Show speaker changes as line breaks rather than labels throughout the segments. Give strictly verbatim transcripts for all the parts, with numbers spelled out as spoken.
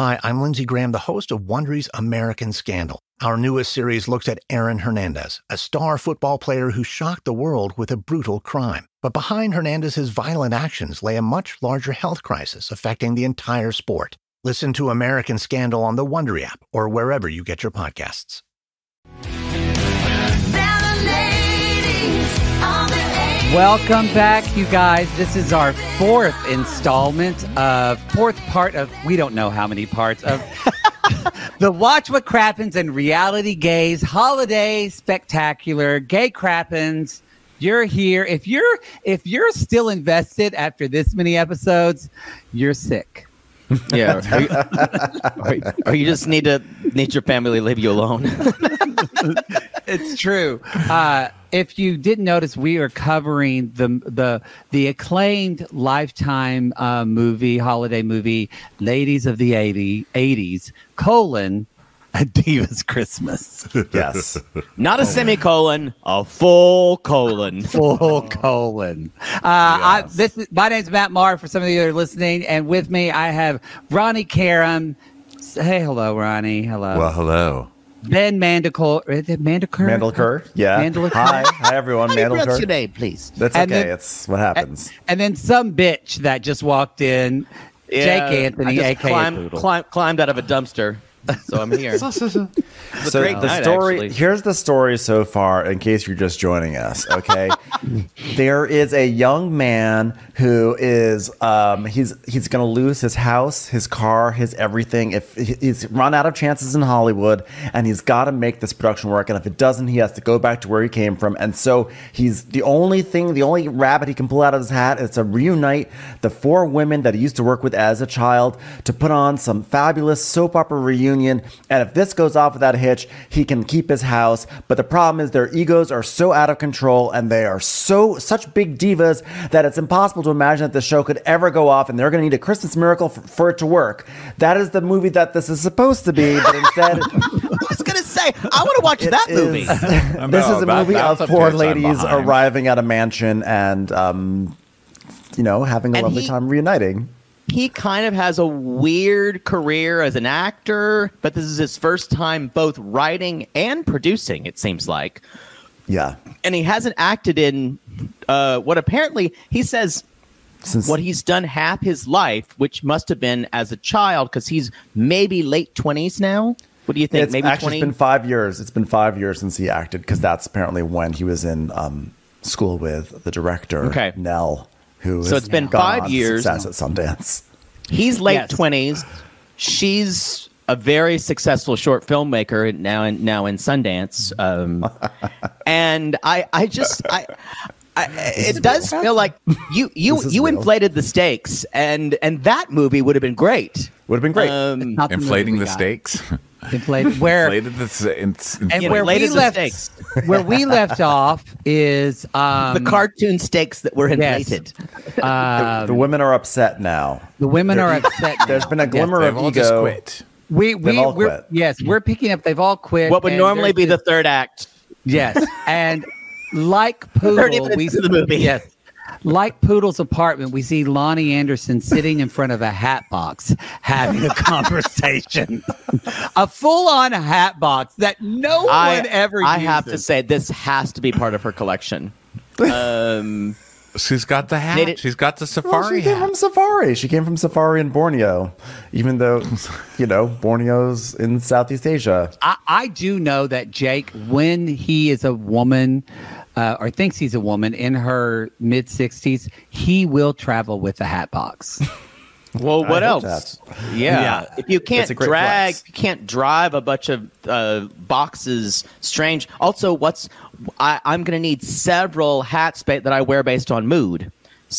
Hi, I'm Lindsey Graham, the host of Wondery's American Scandal. Our newest series looks at Aaron Hernandez, a star football player who shocked the world with a brutal crime. But behind Hernandez's violent actions lay a much larger health crisis affecting the entire sport. Listen to American Scandal on the Wondery app or wherever you get your podcasts.
Welcome back, you guys. This is our fourth installment of, fourth part of, we don't know how many parts of the Watch What Crappens and Reality Gays Holiday Spectacular. Gay Crappens, you're here. If you're if you're still invested after this many episodes, you're sick.
Yeah, or you, or, or you just need to need your family to leave you alone.
It's true. Uh, if you didn't notice, we are covering the the the acclaimed Lifetime uh, movie, holiday movie, Ladies of the eighties, colon, A Diva's Christmas.
Yes.
Not a semicolon, a full colon.
Full colon. Uh, yes. I, this is, my name's Matt Maher, for some of you that are listening, and with me I have Ronnie Karam. Hey, hello, Ronnie. Hello.
Well, hello.
Ben Mandelker. Mandelker?
Mandelker, yeah.
Mandelker.
Hi, hi everyone.
How do you
Mandelker.
pronounce your name, please?
That's
And
okay.
then-
it's what happens.
And, and then some bitch that just walked in,
Yeah,
Jake Anthony,
I just
aka
climbed,
Poodle.
climb, climbed out of a dumpster, so I'm here. It's a
So
great
the
night,
story
actually.
here's the story so far, in case you're just joining us. Okay, there is a young man who is um, he's he's going to lose his house, his car, his everything. If he's run out of chances in Hollywood, and he's got to make this production work, and if it doesn't, he has to go back to where he came from. And so he's the only thing, the only rabbit he can pull out of his hat is to reunite the four women that he used to work with as a child to put on some fabulous soap opera reunion. And if this goes off without a hitch, he can keep his house. But the problem is their egos are so out of control, and they are so such big divas that it's impossible to imagine that the show could ever go off, and they're going to need a Christmas miracle for, for it to work. That is the movie that this is supposed to be, but instead
I was gonna say I want to watch that
it
movie.
is- this is a
about-
movie
that's
of
the
four
pitch I'm
ladies
behind.
arriving at a mansion and um, you know, having a
And
lovely
he-
time reuniting.
He kind of has a weird career as an actor, but this is his first time both writing and producing, it seems like.
Yeah.
And he hasn't acted in uh, what apparently he says
Since
what he's done half his life, which must have been as a child, because he's maybe late twenties now. What do you think?
it's
Maybe
actually
twenty?
it's been five years. It's been five years since he acted, because that's apparently when he was in um, school with the director
Okay.
Nell, who
So
has
it's been
gone
five
on to
years.
success at Sundance.
He's late
Yes.
twenties. She's a very successful short filmmaker now in now in Sundance. Um, and I, I just, I, I it does feel like you, you,
This is
you
real.
inflated the stakes, and and that movie would have been great.
Would have been great.
Um,
Not the movie
Inflating
we
the
got.
stakes.
Inflated. Where
Inflated the s- ins-
and
you know,
where we
inflated the
left
stakes.
where we left off is um,
The cartoon stakes that were
yes.
inflated.
um,
the women are upset now.
the women are upset. now.
There's been a glimmer
They've
of
all just
ego.
quit.
We we
They've all
we're,
quit.
yes, we're picking up. They've all quit.
What would
and
normally be
there's
the third act.
Yes, and like
thirty
Poodle,
minutes
we
into the movie.
Yes, like Poodle's apartment, we see Lonnie Anderson sitting in front of a hat box having a conversation, a full-on hat box that no
I,
one ever.
I have to
uses.
say, this has to be part of her collection. Um,
She's got the hat.
Made it-
She's got the
Well,
safari
she came
hat.
from Safari. She came from Safari in Borneo, even though, you know, Borneo's in Southeast Asia.
I, I do know that Jake, when he is a woman uh, or thinks he's a woman in her mid sixties, he will travel with a hat box.
well, what
I hope
else?
that.
Yeah.
Yeah.
If you can't
It's a great
drag,
flex.
you can't drive a bunch of uh, boxes. Strange. Also, what's I, I'm going to need several hats ba- that I wear based on mood.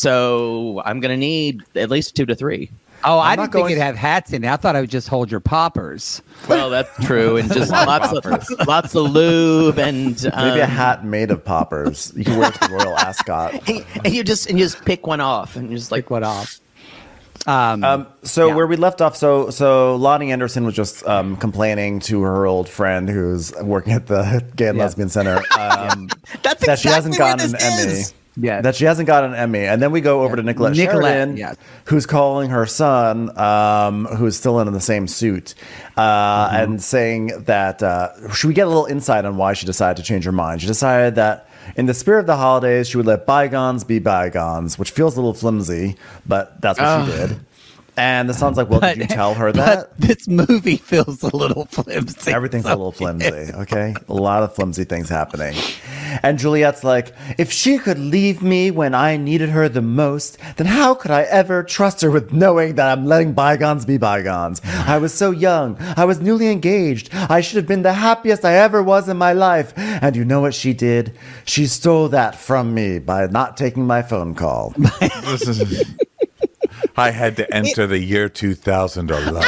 So I'm going to need at least two to three.
Oh, I
I'm not
didn't think
going-
it'd have hats in it. I thought I would just hold your poppers.
Well, that's true, and just lots of lots of lube and um,
Maybe a hat made of poppers. You can wear it to the royal ascot.
And, and you just and you just pick one off, and you're just like,
Pick one off. Um,
Um, so
Yeah.
where we left off, so so Lonnie Anderson was just um, complaining to her old friend who's working at the Gay and
Yeah.
Lesbian Center um,
that's
that she
exactly
hasn't
where
gotten
this
an Emmy.
is.
Yeah.
that she hasn't got an Emmy. And then we go over to Nicolette,
Nicolette,
Sheridan,
yes.
who's calling her son, um, who's still in the same suit, uh,
Mm-hmm.
and saying that uh, should we get a little insight on why she decided to change her mind? She decided that in the spirit of the holidays, she would let bygones be bygones, which feels a little flimsy, but that's what she did. And the son's like, well,
But-
did you tell her that?
But this movie feels a little flimsy.
Everything's a
So-
little flimsy, okay? A lot of flimsy things happening. And Juliet's like, if she could leave me when I needed her the most, then how could I ever trust her with knowing that I'm letting bygones be bygones? I was so young. I was newly engaged. I should have been the happiest I ever was in my life. And you know what she did? She stole that from me by not taking my phone call.
This is- I had to enter the year two thousand alone.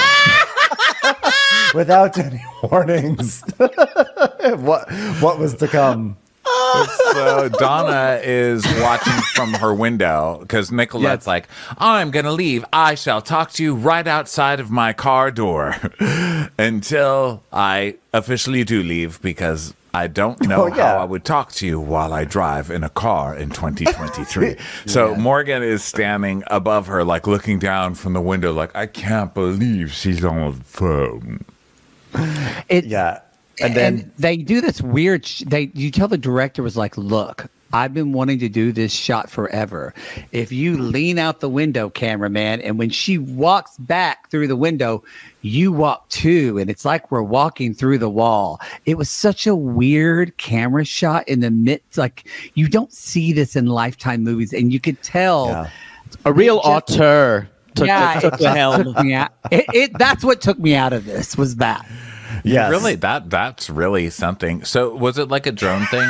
Without any warnings. what, what was to come?
So Donna is watching from her window because Nicolette's
Yes.
like, I'm going to leave. I shall talk to you right outside of my car door until I officially do leave because I don't know
Oh, yeah.
how I would talk to you while I drive in a car in twenty twenty-three. So Morgan is standing above her, like looking down from the window, like, I can't believe she's on the phone.
It's,
Yeah.
And,
And then
they do this weird. Sh- they you tell the director was like, "Look, I've been wanting to do this shot forever. If you lean out the window, cameraman, and when she walks back through the window, you walk too, and it's like we're walking through the wall." It was such a weird camera shot in the midst. Like you don't see this in Lifetime movies, and you could tell.
Yeah.
A real
Just-
auteur took,
yeah,
took
it
the
just
helm.
took me out. It, it that's what took me out of this was that.
Yes.
Really, that that's really something. So was it like a drone thing?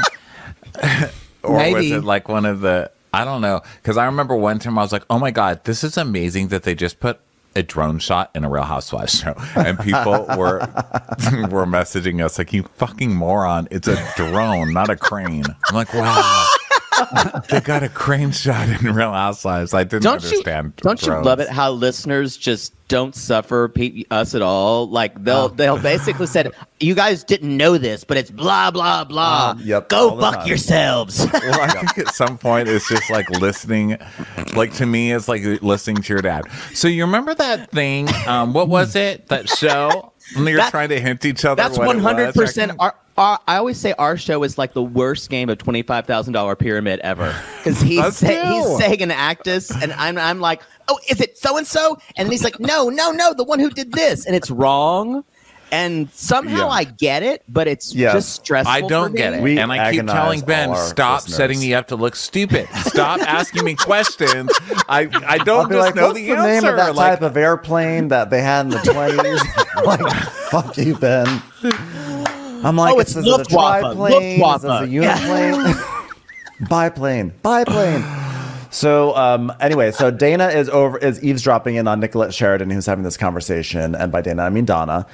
Or was
Maybe.
it like one of the, I don't know. Because I remember one time I was like, oh my God, this is amazing that they just put a drone shot in a Real Housewives show. And people were were messaging us like, you fucking moron. It's a drone, not a crane. I'm like, wow. They got a crane shot in Real Housewives. I didn't
Don't you
understand.
don't you
drones.
love it how listeners just don't suffer pe- us at all? Like they'll they'll basically said, you guys didn't know this, but it's blah blah blah.
Yep,
Go
all the
fuck
time.
yourselves.
Well, I think at some point it's just like listening, like to me, it's like listening to your dad. So you remember that thing? Um, what was it? That show? When you're
That-
trying to hint each other.
That's
what it
one hundred
was? I
percent.
can-
Our, our, I always say our show is like the worst game of twenty five thousand dollar pyramid ever because he's
Us
say,
too.
he's saying an actus, and I'm I'm like, oh, is it so and so? And then he's like, no, no, no, the one who did this, and it's wrong. And somehow
Yeah.
I get it, but it's
Yes.
just stressful.
I
for
don't
me.
get it.
We
and I keep
agonize
telling Ben,
all our
stop
listeners.
setting me up to look stupid. Stop asking me questions. I, I
I'll
don't
be
just
like,
know
what's
the,
the,
answer.
name of that
like,
type of airplane that they had in the twenties? like, fuck you, Ben. I'm like,
Oh,
it's,
it's
is it a
Luftwaffe.
triplane? Is
Luftwaffe.
this a uniplane? Biplane. Biplane. So um, anyway, so Dana is over is eavesdropping in on Nicolette Sheridan, who's having this conversation, and by Dana I mean Donna.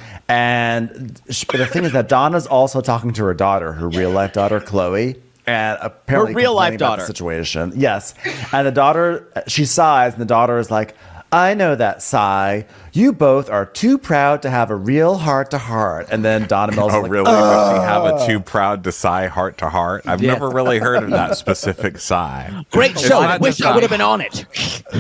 And sh- but the thing is that Donna's also talking to her daughter, her real life daughter Chloe, and apparently
Her real life
complaining about the
daughter.
situation. Yes, and the daughter she sighs, and the daughter is like, "I know that sigh. You both are too proud to have a real heart to heart." And then Donna Mills
Oh,
is like,
really? Does she have a too proud to sigh heart to heart? I've
Yes.
never really heard of that specific sigh.
Great
It's
show.
not
Wish
just
I
a-
would have been on it.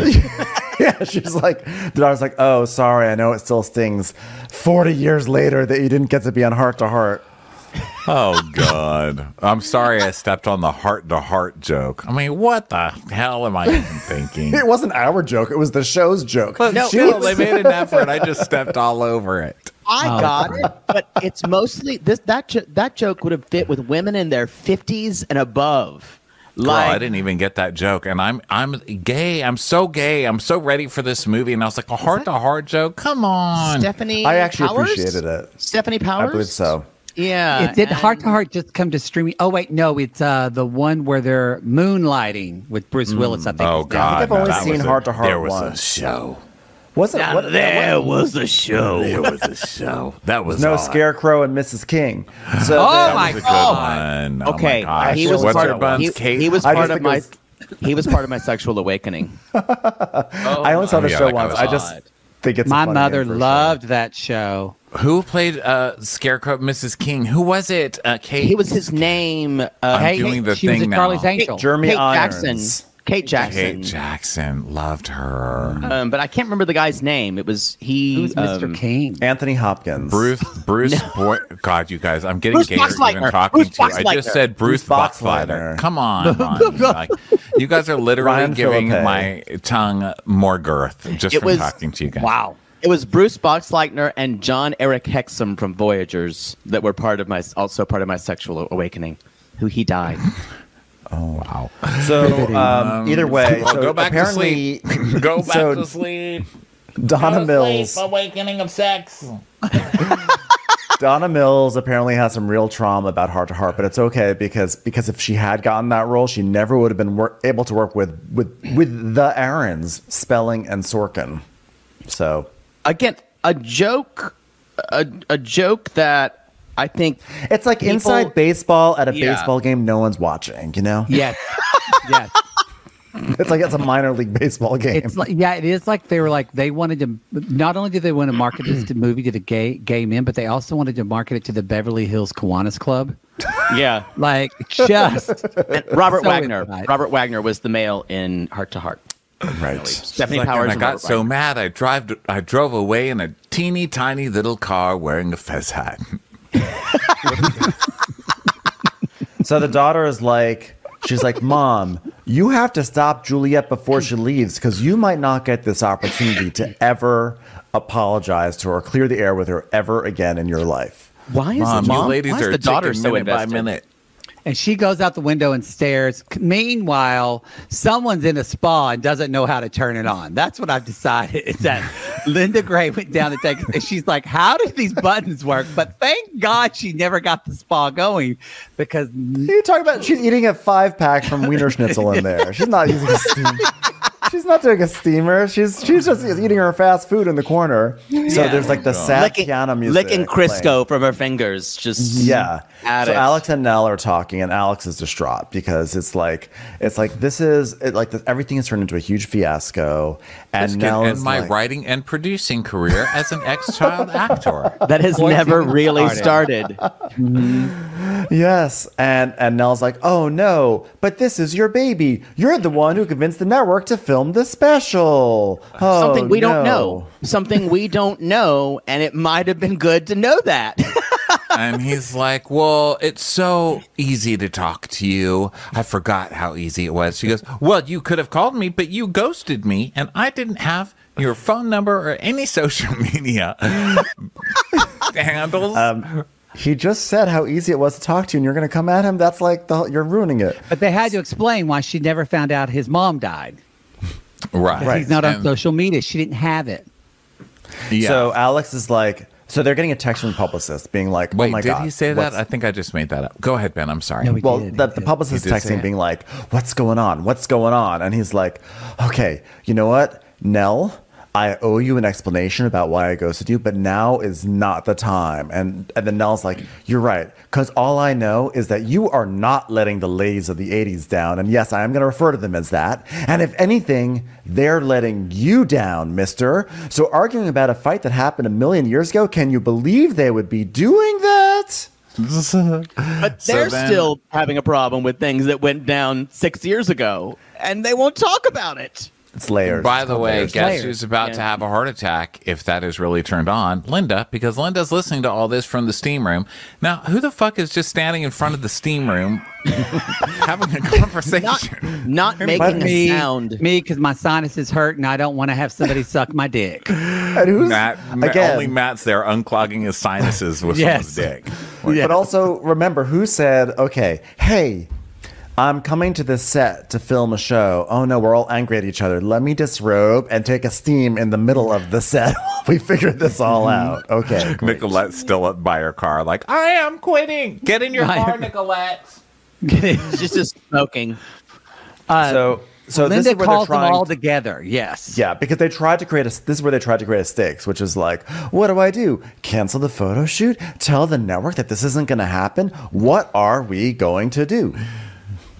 yeah, she's like, the daughter's like, "Oh, sorry, I know it still stings. Forty years later, that you didn't get to be on heart to heart."
Oh, God. I'm sorry I stepped on the heart to heart joke. I mean, what the hell am I even thinking?
It wasn't our joke; it was the show's joke.
But
No,
still,
it was-
they made an effort. I just stepped all over it.
I
Oh,
got
sorry.
it, but it's mostly this that jo- that joke would have fit with women in their fifties and above.
Girl,
Like
I didn't even get that joke, and I'm I'm gay. I'm so gay. I'm so ready for this movie, and I was like, a heart to heart joke. Come on.
Stephanie.
I actually
Powers?
appreciated it.
Stephanie Powers.
I believe so.
Yeah.
It did
and-
Heart to Heart just come to streaming? Oh wait, no, it's uh, the one where they're moonlighting with Bruce Willis. I think.
Oh
is the-
God!
I've only
that
seen
was a-
Heart to Heart
There was a
once.
show.
Was it?
Now
What,
there was a show.
There was a show. That was
no
odd.
Scarecrow and Missus King. So
Oh
that
my
That was a good
God.
one. Oh,
Okay,
my gosh.
he was
What's
part
her
of
buns,
he,
Kate?
he was
I
part
just
of
think
my
it
he was part of my sexual awakening.
I only saw
Oh,
the
yeah,
show
that guy
once.
was
I just
odd.
think it's a
My
funny
mother
name for a
loved that show.
Who played uh, Scarecrow, Missus King? Who was it? Uh, Kate.
He was his name. Uh,
I'm
Hey,
doing the
she was
thing
in
now.
Charlie's Angel.
show. Jeremy
Kate
Irons.
Jackson. Kate Jackson.
Kate Jackson. Loved her.
Um, but I can't remember the guy's name. It was he.
Who's Mister
um,
King?
Anthony Hopkins.
Bruce, Bruce, boy, God, you guys, I'm getting
Bruce
gayer even
Boxleitner.
talking
Bruce
to you. I just
Boxleitner.
said Bruce,
Bruce
Boxleitner.
Boxleitner.
Come on, Ron. Like, you guys are literally
Ryan
giving
Philippe.
my tongue more girth just
It
from
was-
talking to you guys.
Wow.
It was Bruce Boxleitner and John Eric Hexum from Voyagers that were part of my also part of my sexual awakening. Who he died.
Wow.
So um, either way,
Well,
so
go back to
apparently,
sleep. Go back
so
to sleep.
Donna Mills.
Awakening of sex.
Donna Mills apparently has some real trauma about Heart to Heart, but it's okay because because if she had gotten that role, she never would have been wor- able to work with with with the Aarons, Spelling and Sorkin. So
Again, a joke, a, a joke that I think
it's like
People-
inside baseball at a
Yeah.
baseball game no one's watching. You know,
Yes. Yes.
it's like it's a minor league baseball game.
It's like, yeah, it is like they were like they wanted to. Not only did they want to market this to movie to the gay gay men, but they also wanted to market it to the Beverly Hills Kiwanis Club.
yeah.
Like just
And Robert
So
Wagner.
inside.
Robert Wagner was the male in Heart to Heart.
right.
Stephanie
Like,
Powers.
and I
and
got
Robert
so
Wagner.
mad I drive I drove away in a teeny tiny little car wearing a fez hat.
So the daughter is like, she's like, Mom, you have to stop Juliet before she leaves because you might not get this opportunity to ever apologize to her or clear the air with her ever again in your life.
Why is
Mom,
the mom?
you ladies
why is
are
the daughter
taking
so
minute by
invested?
minute.
and she goes out the window and stares. Meanwhile, someone's in a spa and doesn't know how to turn it on. That's what I've decided. Is that Linda Gray went down to take it. And she's like, how do these buttons work? But thank God she never got the spa going because
You talking about she's eating a five pack from Wiener Schnitzel in there. She's not using a steam. She's not doing a steamer. She's she's just eating her fast food in the corner. So
Yeah.
there's like the sad
licking,
piano music.
licking
playing.
Crisco from her fingers. Just
Yeah.
At
so
it.
Alex and Nell are talking, and Alex is distraught because it's like it's like this is it, like the, everything has turned into a huge fiasco, and
This
Nell
can
is
end my
like,
writing and producing career as an ex-child actor.
that has
Voice
never
even
really
started.
started.
yes, and and Nell's like, oh no, but this is your baby. You're the one who convinced the network to film the special. Oh,
Something we don't
no.
know. Something we don't know, and it might have been good to know that.
And he's like, well, it's so easy to talk to you. I forgot how easy it was. She goes, well, you could have called me, but you ghosted me, and I didn't have your phone number or any social media handles.
Um, he just said how easy it was to talk to you, and you're going to come at him. That's like the, you're ruining it.
But they had to explain why she never found out his mom died.
right.
Right.
He's not on
And-
social media. She didn't have it.
Yeah.
So Alex is like, so they're getting a text from the publicist being like,
Wait,
oh my
did
god,
he say that?
what's-
I think I just made that up. Go ahead, Ben. I'm sorry.
No, he
Well,
did.
the,
He
the
did.
publicist
He did say
texting
it.
being like, what's going on? What's going on? And he's like, okay, you know what, Nell, I owe you an explanation about why I ghosted you, but now is not the time. And and then Nell's like, you're right, because all I know is that you are not letting the ladies of the eighties down. And yes, I am going to refer to them as that. And if anything, they're letting you down, mister. So arguing about a fight that happened a million years ago, can you believe they would be doing that?
But
So
they're
then-
still having a problem with things that went down six years ago, and they won't talk about it.
It's layers.
By
It's
the
called
way,
layers.
guess
Layers.
who's about
Yeah.
to have a heart attack if that is really turned on? Linda, because Linda's listening to all this from the steam room. Now, who the fuck is just standing in front of the steam room having a conversation?
Not making a
me,
sound.
me, because my sinuses hurt and I don't want to have somebody suck my dick.
And who's
Matt, Ma-
again?
only Matt's there unclogging his sinuses with
Yes.
someone's dick.
But also remember who said, okay, hey, I'm coming to this set to film a show. Oh no, we're all angry at each other. Let me disrobe and take a steam in the middle of the set. We figured this all out. Okay. great.
Nicolette's still up by her car, like, I am quitting. Get in your
I-
car, Nicolette.
She's just smoking.
Uh,
So so this
Linda
is where they're
calls them
trying
all
to-
together. Yes.
Yeah, because they tried to create a. This is where they tried to create a stakes, which is like, what do I do? Cancel the photo shoot? Tell the network that this isn't going to happen? What are we going to do?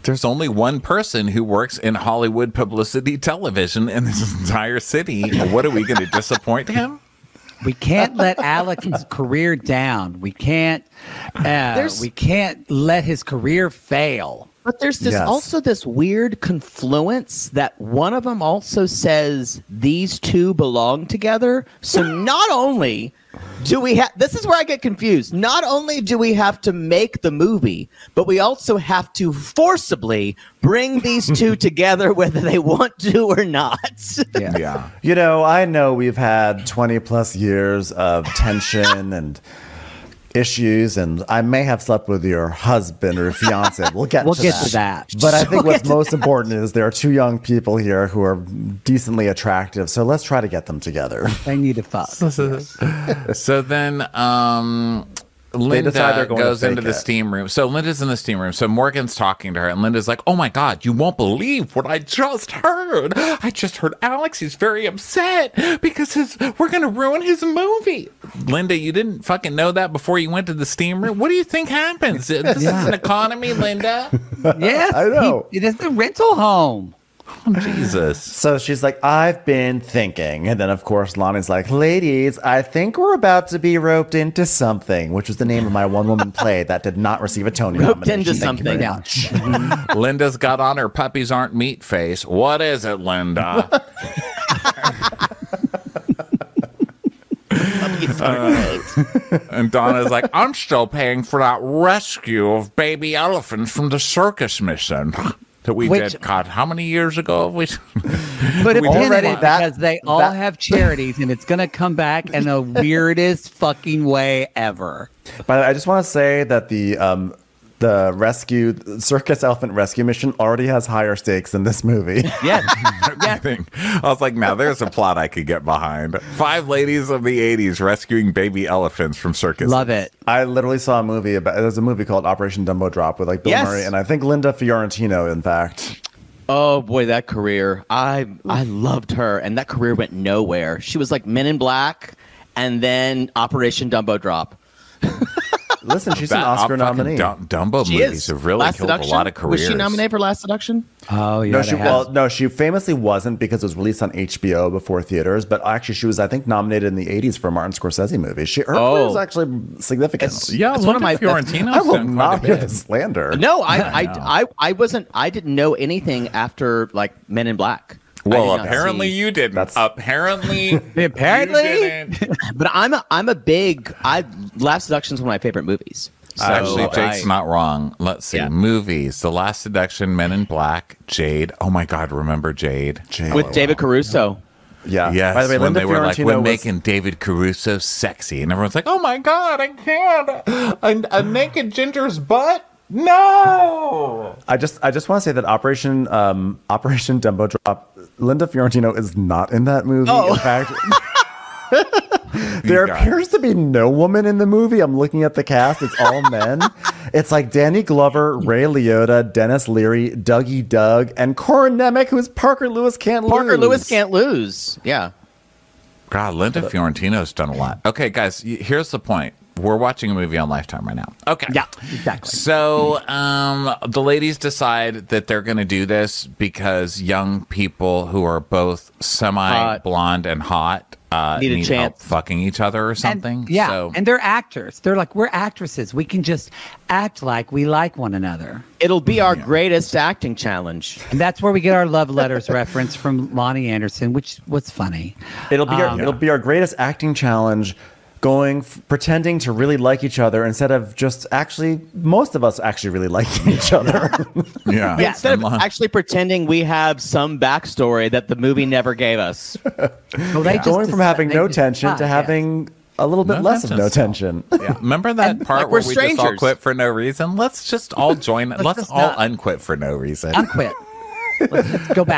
there's only one person who works in Hollywood publicity television in this entire city. What are we going to disappoint him?
We can't let Alex's career down. We can't. Uh, we can't let his career fail.
But there's this
Yes.
also this weird confluence that one of them also says these two belong together. So not only do we have, this is where I get confused. Not only do we have to make the movie, but we also have to forcibly bring these two together, whether they want to or not.
Yeah.
Yeah.
You know, I know we've had twenty plus years of tension and issues, and I may have slept with your husband or fiance. We'll get
We'll
to
get
that.
to that.
But I think
We'll
what's
get to
most important is there are two young people here who are decently attractive. So let's try to get them together.
They need to fuck.
So then um, Linda
decide they're going to
goes
fake
into the
it.
steam room. So Linda's in the steam room. So Morgan's talking to her, and Linda's like, oh my God, you won't believe what I just heard. I just heard Alex. He's very upset because his we're going to ruin his movie. Linda, you didn't fucking know that before you went to the steam room? What do you think happens? This is an economy, Linda.
Yes,
I know.
He, it is the rental home.
Oh, Jesus.
So she's like, I've been thinking. And then, of course, Lonnie's like, ladies, I think we're about to be roped into something, which was the name of my one woman play that did not receive a Tony
Roped
nomination.
into
Thank you very
something.
much.
Linda's got on her puppies aren't meat face. What is it, Linda? And Donna's like, I'm still paying for that rescue of baby elephants from the circus mission that we
Which-
did. God, how many years ago have we?
Put a
We
pin in
already-
it
that-
because they all
that-
have charities, and it's going to come back in the weirdest fucking way ever.
But I just want to say that the um, the rescue circus elephant rescue mission already has higher stakes than this movie.
Yes.
I think- I was like, now there's a plot I could get behind. Five ladies of the eighties rescuing baby elephants from circus.
Love it.
I literally saw a movie about. There's a movie called Operation Dumbo Drop with like Bill
Yes.
Murray and I think Linda Fiorentino. In fact,
Oh boy, that career. I I loved her, and that career went nowhere. She was like Men in Black and then Operation Dumbo Drop.
listen, she's an
That
Oscar
fucking
nominee.
Dum- Dumbo
She
movies
is.
have really
Last
killed
Seduction?
a lot of careers.
Was she nominated for Last Seduction?
Oh, yeah.
No, she
they have.
well, no, she famously wasn't because it was released on H B O before theaters. But actually, she was, I think, nominated in the eighties for a Martin Scorsese movie. She her
Oh.
career was actually significant.
It's-
Yeah,
That's
Linda
one of my-
Fiorentino's
I will
done quite a
not give
bit.
the slander.
No, I I, I I wasn't. I didn't know anything after like Men in Black. I
Well,
did not
apparently
see-
you didn't.
That's-
Apparently,
Apparently?
you didn't.
But I'm a I'm a big. I Last Seduction is one of my favorite movies. So
Actually, Jake's
I-
not wrong. Let's see.
Yeah.
Movies: The Last Seduction, Men in Black, Jade. Oh my God, remember Jade?
Jade.
with David Caruso.
Yeah.
Yes.
By the way,
when
Linda
they were like,
Fiorentino
we're
was-
making David Caruso sexy, and everyone's like, oh my God, I can't. A, a naked ginger's butt? No.
I just I just want to say that Operation um, Operation Dumbo Drop. Linda Fiorentino is not in that movie.
Oh.
In fact. There
You got
appears to be no woman in the movie. I'm looking at the cast. It's all men. It's like Danny Glover, Ray Liotta, Dennis Leary, Dougie Doug, and Corin Nemec, who's Parker Lewis can't
Parker
lose.
Lewis can't lose. Yeah.
God, Linda Fiorentino's done a lot. Okay, guys, y- here's the point. We're watching a movie on Lifetime right now. Okay.
Yeah, exactly.
So um, the ladies decide that they're going to do this because young people who are both semi-blonde and hot uh,
Need a
need help
chance.
fucking each other or
And-
something.
yeah,
So,
and they're actors. They're like, we're actresses. We can just act like we like one another.
It'll be our greatest acting challenge.
And that's where we get our love letters reference from Lonnie Anderson, which was funny.
It'll be our,
Um,
it'll be our greatest acting challenge. Going f- pretending to really like each other instead of just actually most of us actually really liking each other.
yeah.
Yeah, instead of
And Lon-
actually pretending we have some backstory that the movie never gave us.
Well, they just
Going from
decide-
having
they
no
just
tension
decide,
to
yeah.
having a little bit
No
less of no
tension.
tension.
Yeah. Remember that part
like
where
we're
we just all
strangers.
quit for no reason? Let's just all join. let's
just
all
not-
unquit for no reason.
I'm quit. Let's, let's go back.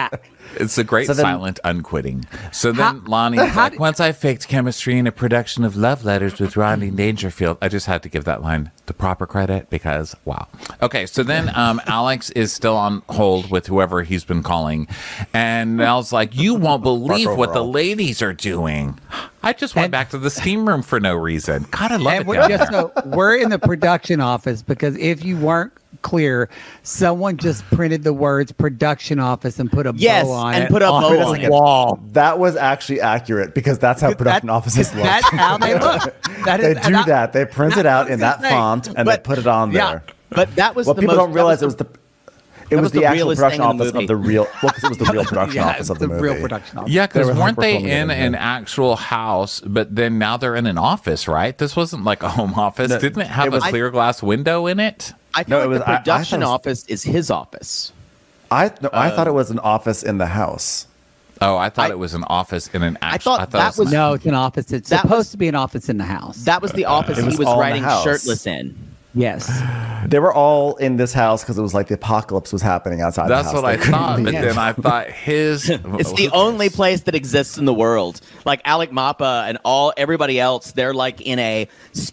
It's a great
So then-
silent unquitting. So then
How-
Lonnie's
how
like,
did-
once I faked chemistry in a production of Love Letters with Rodney Dangerfield. I just had to give that line the proper credit because, wow. Okay, so then um, Alex is still on hold with whoever he's been calling. And Mel's like, you won't believe
Marco
what the
Verl.
ladies are doing. I just went
And-
back to the steam room for no reason. God, I love
And
it
we're,
down
just,
there.
so we're in the production office because if you weren't clear, someone just printed the words production office and put a
Yes,
bow on
and
it
put a
on
bow
the
on it.
wall.
That was actually accurate because that's how production
That-
offices look.
That's how they look. That
They
is,
do
and I-
that. They print it out in that
That's what I was
font
gonna
and
say.
they put it on
Yeah,
there.
but that was
What
the
people
most,
don't realize
that
it was the it was,
was the
the actual
realest
production
thing in the
office
movie.
of the real well, because it was the real production
yeah,
office of the,
the
movie.
real production office.
Yeah, because
They were
weren't they
hyper-filming
in
it,
an
yeah.
actual house, but then now they're in an office, right? This wasn't like a home office.
No,
Didn't it have
it was-
a clear glass window in it?
I feel
No, it
like
was-
the
I- I
production
thought it was-
office is his office.
I no, I
Um,
thought it was an office in the house.
Oh, I thought
I-
it was an office in an
I
actual.
thought that was-
No, it's an office. It's
That
supposed
was-
to be an office in the house.
That was the office
It was
he was
all in the
writing
house.
shirtless in.
yes.
They were all in this house because it was like the apocalypse was happening outside
That's
the house.
what I
They couldn't
thought, but
leave.
then I thought his.
It's the only place that exists in the world. Like Alec Mappa and all everybody else, they're like in a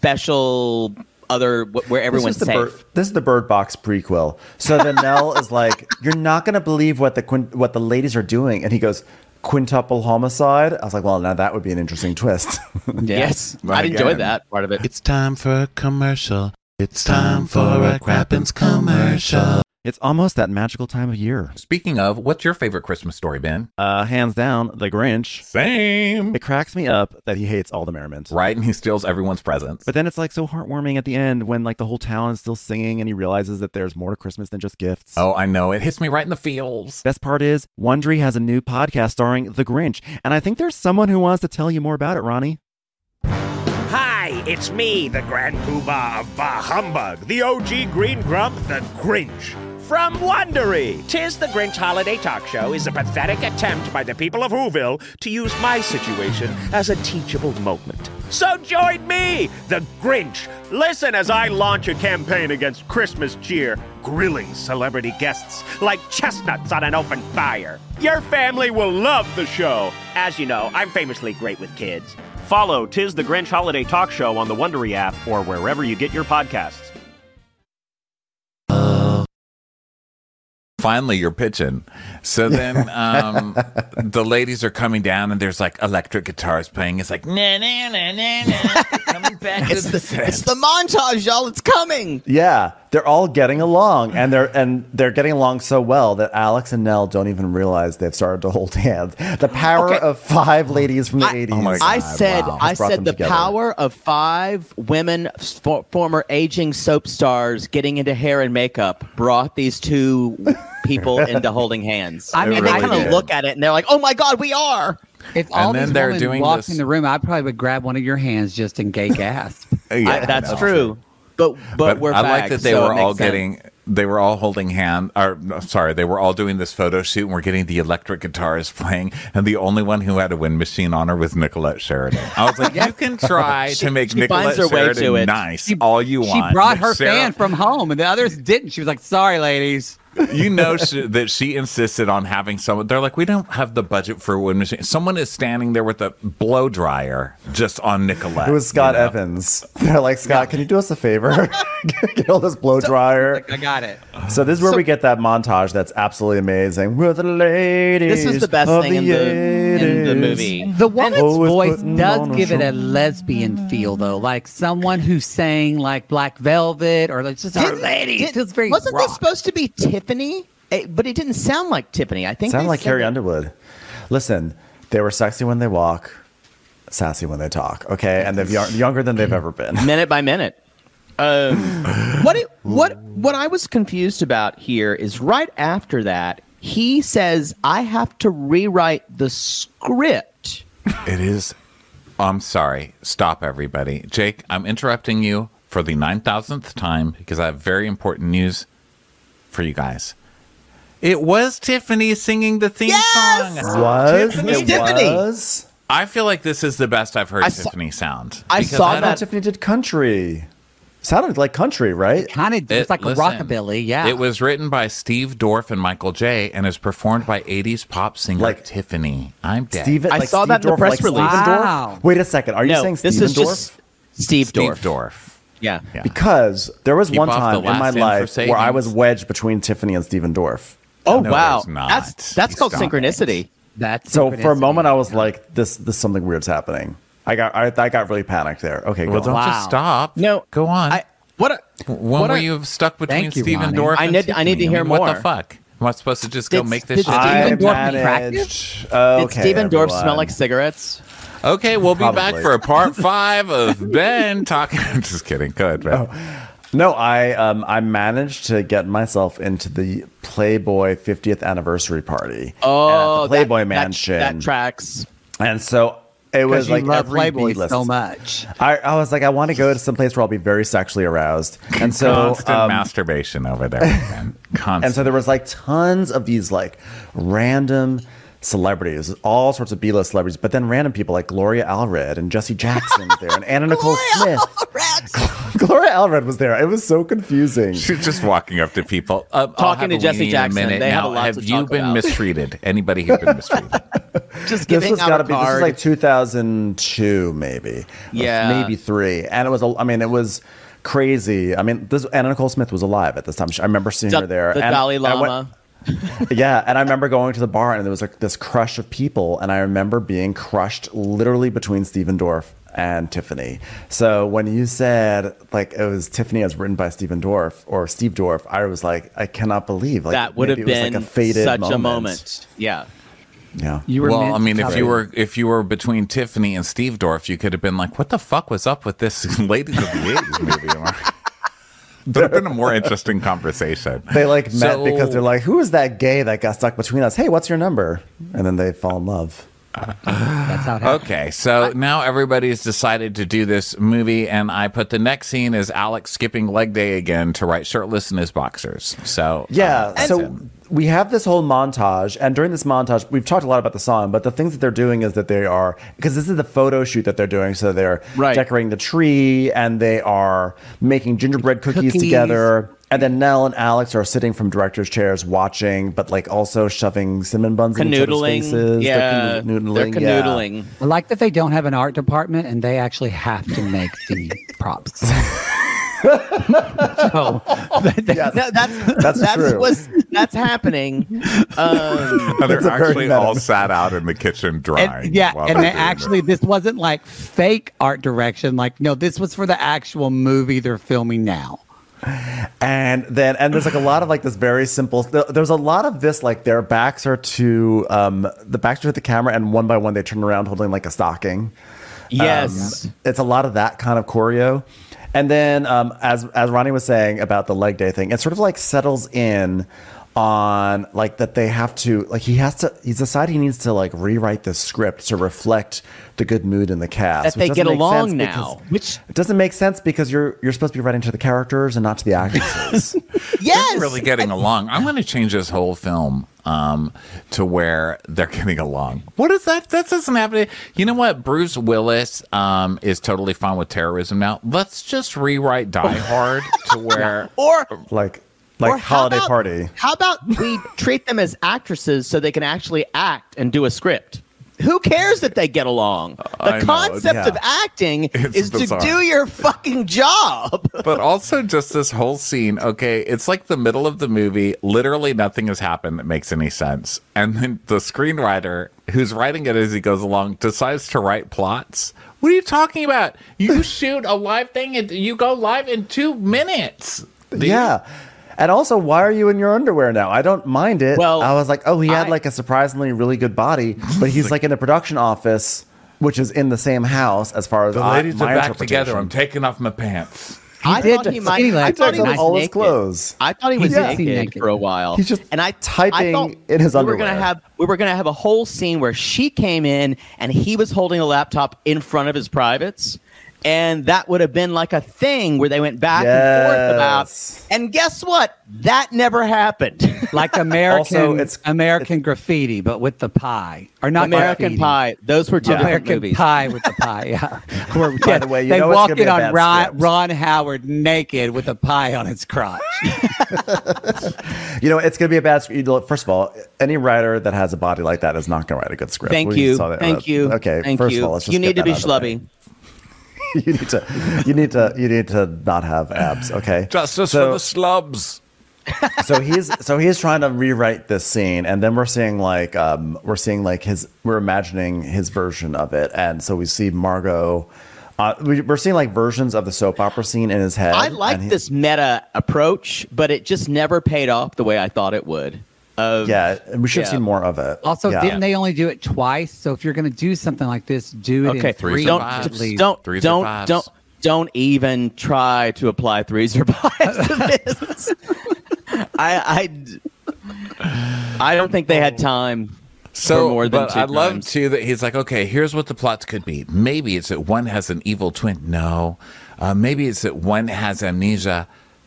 special other wh- where
This
everyone's
is, the
safe.
bird, this is the Bird Box prequel. So then Nell is like, "You're not going to believe what the quin- what the ladies are doing," and he goes, "Quintuple homicide." I was like, "Well, now that would be an interesting twist."
Yes,
But
I enjoyed
again-
that part of it.
It's time for a commercial. It's time for a Crappens commercial.
It's almost that magical time of year.
Speaking of, what's your favorite Christmas story, Ben?
Uh, hands down, The Grinch.
Same.
It cracks me up that he hates all the merriment.
Right, and he steals everyone's presents.
But then it's like so heartwarming at the end when like the whole town is still singing and he realizes that there's more to Christmas than just gifts.
Oh, I know. It hits me right in the feels.
Best part is Wondery has a new podcast starring The Grinch, and I think there's someone who wants to tell you more about it, Ronnie.
Hi, it's me, the Grand Poobah of Bah Humbug, the O G Green Grump, the Grinch. From Wondery, Tis the Grinch Holiday Talk Show is a pathetic attempt by the people of Whoville to use my situation as a teachable moment. So join me, the Grinch. Listen as I launch a campaign against Christmas cheer, grilling celebrity guests like chestnuts on an open fire. Your family will love the show. As you know, I'm famously great with kids. Follow Tis the Grinch Holiday Talk Show on the Wondery app or wherever you get your podcasts.
Finally, you're pitching. So then um, the ladies are coming down, and there's like electric guitars playing. It's like, na na na na na. Coming back
It's
to
the,
the
it's the montage, y'all. It's coming.
Yeah, they're all getting along, and they're and they're getting along so well that Alex and Nell don't even realize they've started to hold hands. The power
Okay.
of five ladies from the
I-
eighties.
Oh my God.
I said,
wow.
I
Has brought
said
them
the
together.
power of five women, for, former aging soap stars, getting into hair and makeup, brought these two people into holding hands.
I mean,
and
I
they kind
did.
of look at it and they're like, "Oh my God, we are!"
If all
then
these
they're
women
doing
walked
this-
in the room, I probably would grab one of your hands just in gay gasp.
Yeah,
I, that's
no.
true. But but, we're
I like
fags,
that they
so it
were all
makes sense.
getting. They were all holding hand. Or no, sorry, they were all doing this photo shoot, and we're getting the electric guitars playing. And the only one who had a wind machine on her was Nicolette Sheridan. I was like, you can try
She-
to make
she finds
Nicolette
her way
Sheridan
to it.
nice all you
She
want.
brought
but
her
Sarah-
fan from home, and the others didn't. She was like, "Sorry, ladies."
You know she, that she insisted on having someone. They're like, we don't have the budget for a wind machine. Someone is standing there with a blow dryer just on Nicolette.
It was Scott
you know?
Evans. They're like, Scott, can you do us a favor? Get all this blow dryer.
I got it.
So this is where we get that montage that's absolutely amazing. We're the ladies.
This is the best
of
thing in the in the
eighties.
movie.
The woman's
Always
voice
putting
does
on a
give it
show.
a lesbian feel, though, like someone who's saying like Black Velvet or like just our
Didn't-
ladies.
did-
Feels very
wasn't
rock.
this supposed to be Tiffany? Eh, But it didn't sound like Tiffany. I think
Sound
they
like
said
Carrie
that-
Underwood. Listen, they were sexy when they walk, sassy when they talk. Okay, and they're young, younger than they've ever been.
minute by minute. Um, what it, what what I was confused about here is right after that he says I have to rewrite the script.
It is. I'm sorry. Stop, everybody. Jake, I'm interrupting you for the nine thousandth time because I have very important news for you guys. It was Tiffany singing the theme
Yes!
song.
Was
Tiffany.
it
Tiffany.
was?
I feel like this is the best I've heard
I saw-
Tiffany sound.
I
because
saw
don't-
that.
Tiffany did country. Sounded like country, right?
Kind of
It-
it's like
listen,
a rockabilly, yeah.
It was written by Steve Dorff and Michael J. and is performed by eighties pop singer
Like-
Tiffany. I'm dead.
Steven,
I
like
saw
Steve
that in the
Dorff,
press
like
release.
Steven Dorff?
Wow.
Wait a second. Are you
no,
saying
this
Steven
is
Dorff?
just Steve
Steve
Dorff.
Dorff.
Yeah.
Yeah.
Because there was
Keep
one
off the
time in
last
my
in for
life where I was
savings.
wedged between Tiffany and Steven Dorff.
Oh
No,
wow,
there's not.
that's that's
You
called
stop
synchronicity.
That's
So for a
synchronicity.
moment, I was like, "This, this something weird's happening." I got, I, I got really panicked there. Okay, go
Well,
on.
don't
Wow.
just stop.
No,
Go on.
I, what? A,
when
what
were
are-
you stuck between
Thank you,
Steven
Ronnie.
Dorff
I
and
need- I need to
Tiffany?
hear
What
more.
the fuck? Am I supposed to just go
Did-
make this
did
shit?
Steven
I
Dorff be
managed.
Did
Okay,
Steven Dorff
everyone.
smell like cigarettes?
Okay, we'll be back
Probably.
for part five of Ben talking. I'm just kidding. Go ahead, Ben.
No, I um I managed to get myself into the Playboy fiftieth anniversary party.
Oh,
at the Playboy
that,
Mansion.
That, that tracks.
And so it
because
was
you
like
love
every
Playboy
B-list.
so much.
I, I was like, I want to go to some place where I'll be very sexually aroused. And so
Constant
um,
masturbation over there, man. Constant.
and so there was like tons of these like random celebrities, all sorts of B-list celebrities, but then random people like Gloria Allred and Jesse Jackson was there and Anna Nicole Smith. Gloria Allred was there. It was so confusing.
She's just walking up to people. Uh, I'll
Talking to
have a
Jesse
weenie in a
Jackson.
minute.
They have
now,
a lot
have
to
you
talk
been
about.
mistreated? Anybody here been mistreated?
Just
This
giving
was
out
gotta
a
be. This was
card.
like two thousand two, maybe. Or
Yeah.
maybe three. And it was. a- I mean, it was crazy. I mean, this Anna Nicole Smith was alive at this time. I remember seeing
the,
her there.
the
and,
Dalai
and I went-
Lama.
yeah, and I remember going to the bar and there was like this crush of people, and I remember being crushed literally between Steven Dorff and Tiffany. So when you said like it was Tiffany as written by Steven Dorff or Steve Dorff, I was like, I cannot believe like
That would have
maybe it was,
been
like a fated
such
moment.
a moment. Yeah.
Yeah.
You were
Well,
meant
I
to
mean, if
cover
you
it.
were if you were between Tiffany and Steve Dorff, you could have been like, "What the fuck was up with this Ladies of the eighties movie?" Would have been a more interesting conversation.
They like met
So-
because they're like, who is that gay that got stuck between us? Hey, what's your number? And then they fall in love.
That's how it happened.
Okay, so now everybody's decided to do this movie, and I put the next scene as Alex skipping leg day again to write shirtless in his boxers. So
Yeah.
uh,
so
and-
we have this whole montage, and during this montage, we've talked a lot about the song, but the things that they're doing is that they are, because this is the photo shoot that they're doing. So they're
Right.
decorating the tree and they are making gingerbread cookies,
Cookies.
together. And then Nell and Alex are sitting from director's chairs watching, but like also shoving cinnamon buns in each other's
Canoodling.
faces.
Yeah.
They're canoodling.
They're
yeah.
canoodling.
I like that they don't have an art department and they actually have to make the props. so,
Yes.
No, that's
That's
that's
true.
what's that's happening. Um,
and they're
It's a very
actually
meta-
all sat out in the kitchen drying.
and, yeah,
while
and
they're
they
doing
actually, this wasn't like fake art direction. Like, no, this was for the actual movie they're filming now.
And then, and there's like a lot of like this very simple. th- There's a lot of this like their backs are to um the backs are to the camera, and one by one they turn around holding like a stocking.
yes.
Um, it's a lot of that kind of choreo. And then, um, as as Ronnie was saying about the leg day thing, it sort of like settles in on like that they have to like he has to he's decided he needs to like rewrite the script to reflect the good mood in the cast.
That they
which
get
doesn't make
along
sense
now,
because-
which
it doesn't make sense because you're you're supposed to be writing to the characters and not to the actresses.
yes,
They're really getting along. I'm going to change this whole film um, to where they're getting along. What is that? That doesn't happen. You know what? Bruce Willis um, is totally fine with terrorism now. Let's just rewrite Die Hard to where.
or
like like
or how
holiday
about-
party.
How about we treat them as actresses so they can actually act and do a script? Who cares that they get along? The
I know,
concept
yeah.
of acting
It's
is
bizarre.
to do your fucking job.
But also just this whole scene. Okay, it's like the middle of the movie. Literally nothing has happened that makes any sense. And then the screenwriter who's writing it as he goes along decides to write plots. What are you talking about? You shoot a live thing and you go live in two minutes. dude.
Yeah. And also, why are you in your underwear now? I don't mind it.
Well,
I was like, oh, he had
I-
like a surprisingly really good body, but he's like in the production office, which is in the same house as far as
The
I-
ladies
my
are back together.
interpretation.
I'm taking off my pants.
I
did
thought
the
he might.
skinny
I
leg.
thought he
Takes
was
off all his
naked.
clothes.
I thought he was
did
naked,
seem naked.
for a while.
He's just
and I
typing
I thought
in his
we
underwear.
Were gonna have we were gonna have a whole scene where she came in and he was holding a laptop in front of his privates, And that would have been like a thing where they went back
Yes.
and forth about. And guess what? That never happened.
Like American
Also, it's-
American Graffiti, but with the pie. Or not
American
graffiti.
Pie. Those were two different
American
movies.
Pie with the pie, yeah. Where,
By the way, you
they
know it's
walk
gonna be
in
a
on
bad
Ron,
script.
Ron Howard naked with a pie on his crotch.
You know, it's going to be a bad script. First of all, any writer that has a body like that is not going to write a good script.
Thank
We
you.
saw that.
Thank you.
Okay,
Thank
first
you.
of all, let's just
you need
get
to be
that out of the way.
schlubby.
you need to you need to you need to not have abs, okay?
Justice
So-
for the slubs.
so he's so he's trying to rewrite this scene, and then we're seeing like um we're seeing like his we're imagining his version of it, and so we see Margot. Uh, we, we're seeing like versions of the soap opera scene in his head.
I like
and he-
this meta approach, but it just never paid off the way I thought it would. Of,
Yeah, and we should have
Yeah.
seen more of it.
Also,
yeah.
didn't they only do it twice? So if you're going to do something like this, do it
Okay,
in three.
don't
fives.
at least.
don't
Threes or
don't
fives.
don't don't even try to apply threes or fives to this. I I I don't think they had time.
So,
for more than
but
two
I love
times.
too that he's like, okay, here's what the plots could be. Maybe it's that one has an evil twin. No. Uh, maybe it's that one has amnesia.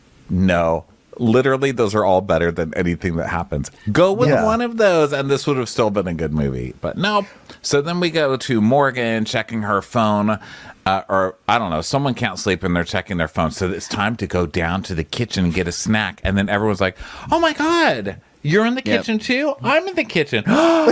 No. Literally, those are all better than anything that happens. Go with
Yeah.
one of those, and this would have still been a good movie. But no. So then we go to Morgan checking her phone. Uh, or, I don't know, someone can't sleep and they're checking their phone. So it's time to go down to the kitchen and get a snack. And then everyone's like, oh my God, you're in the
Yep.
kitchen too? I'm in the kitchen.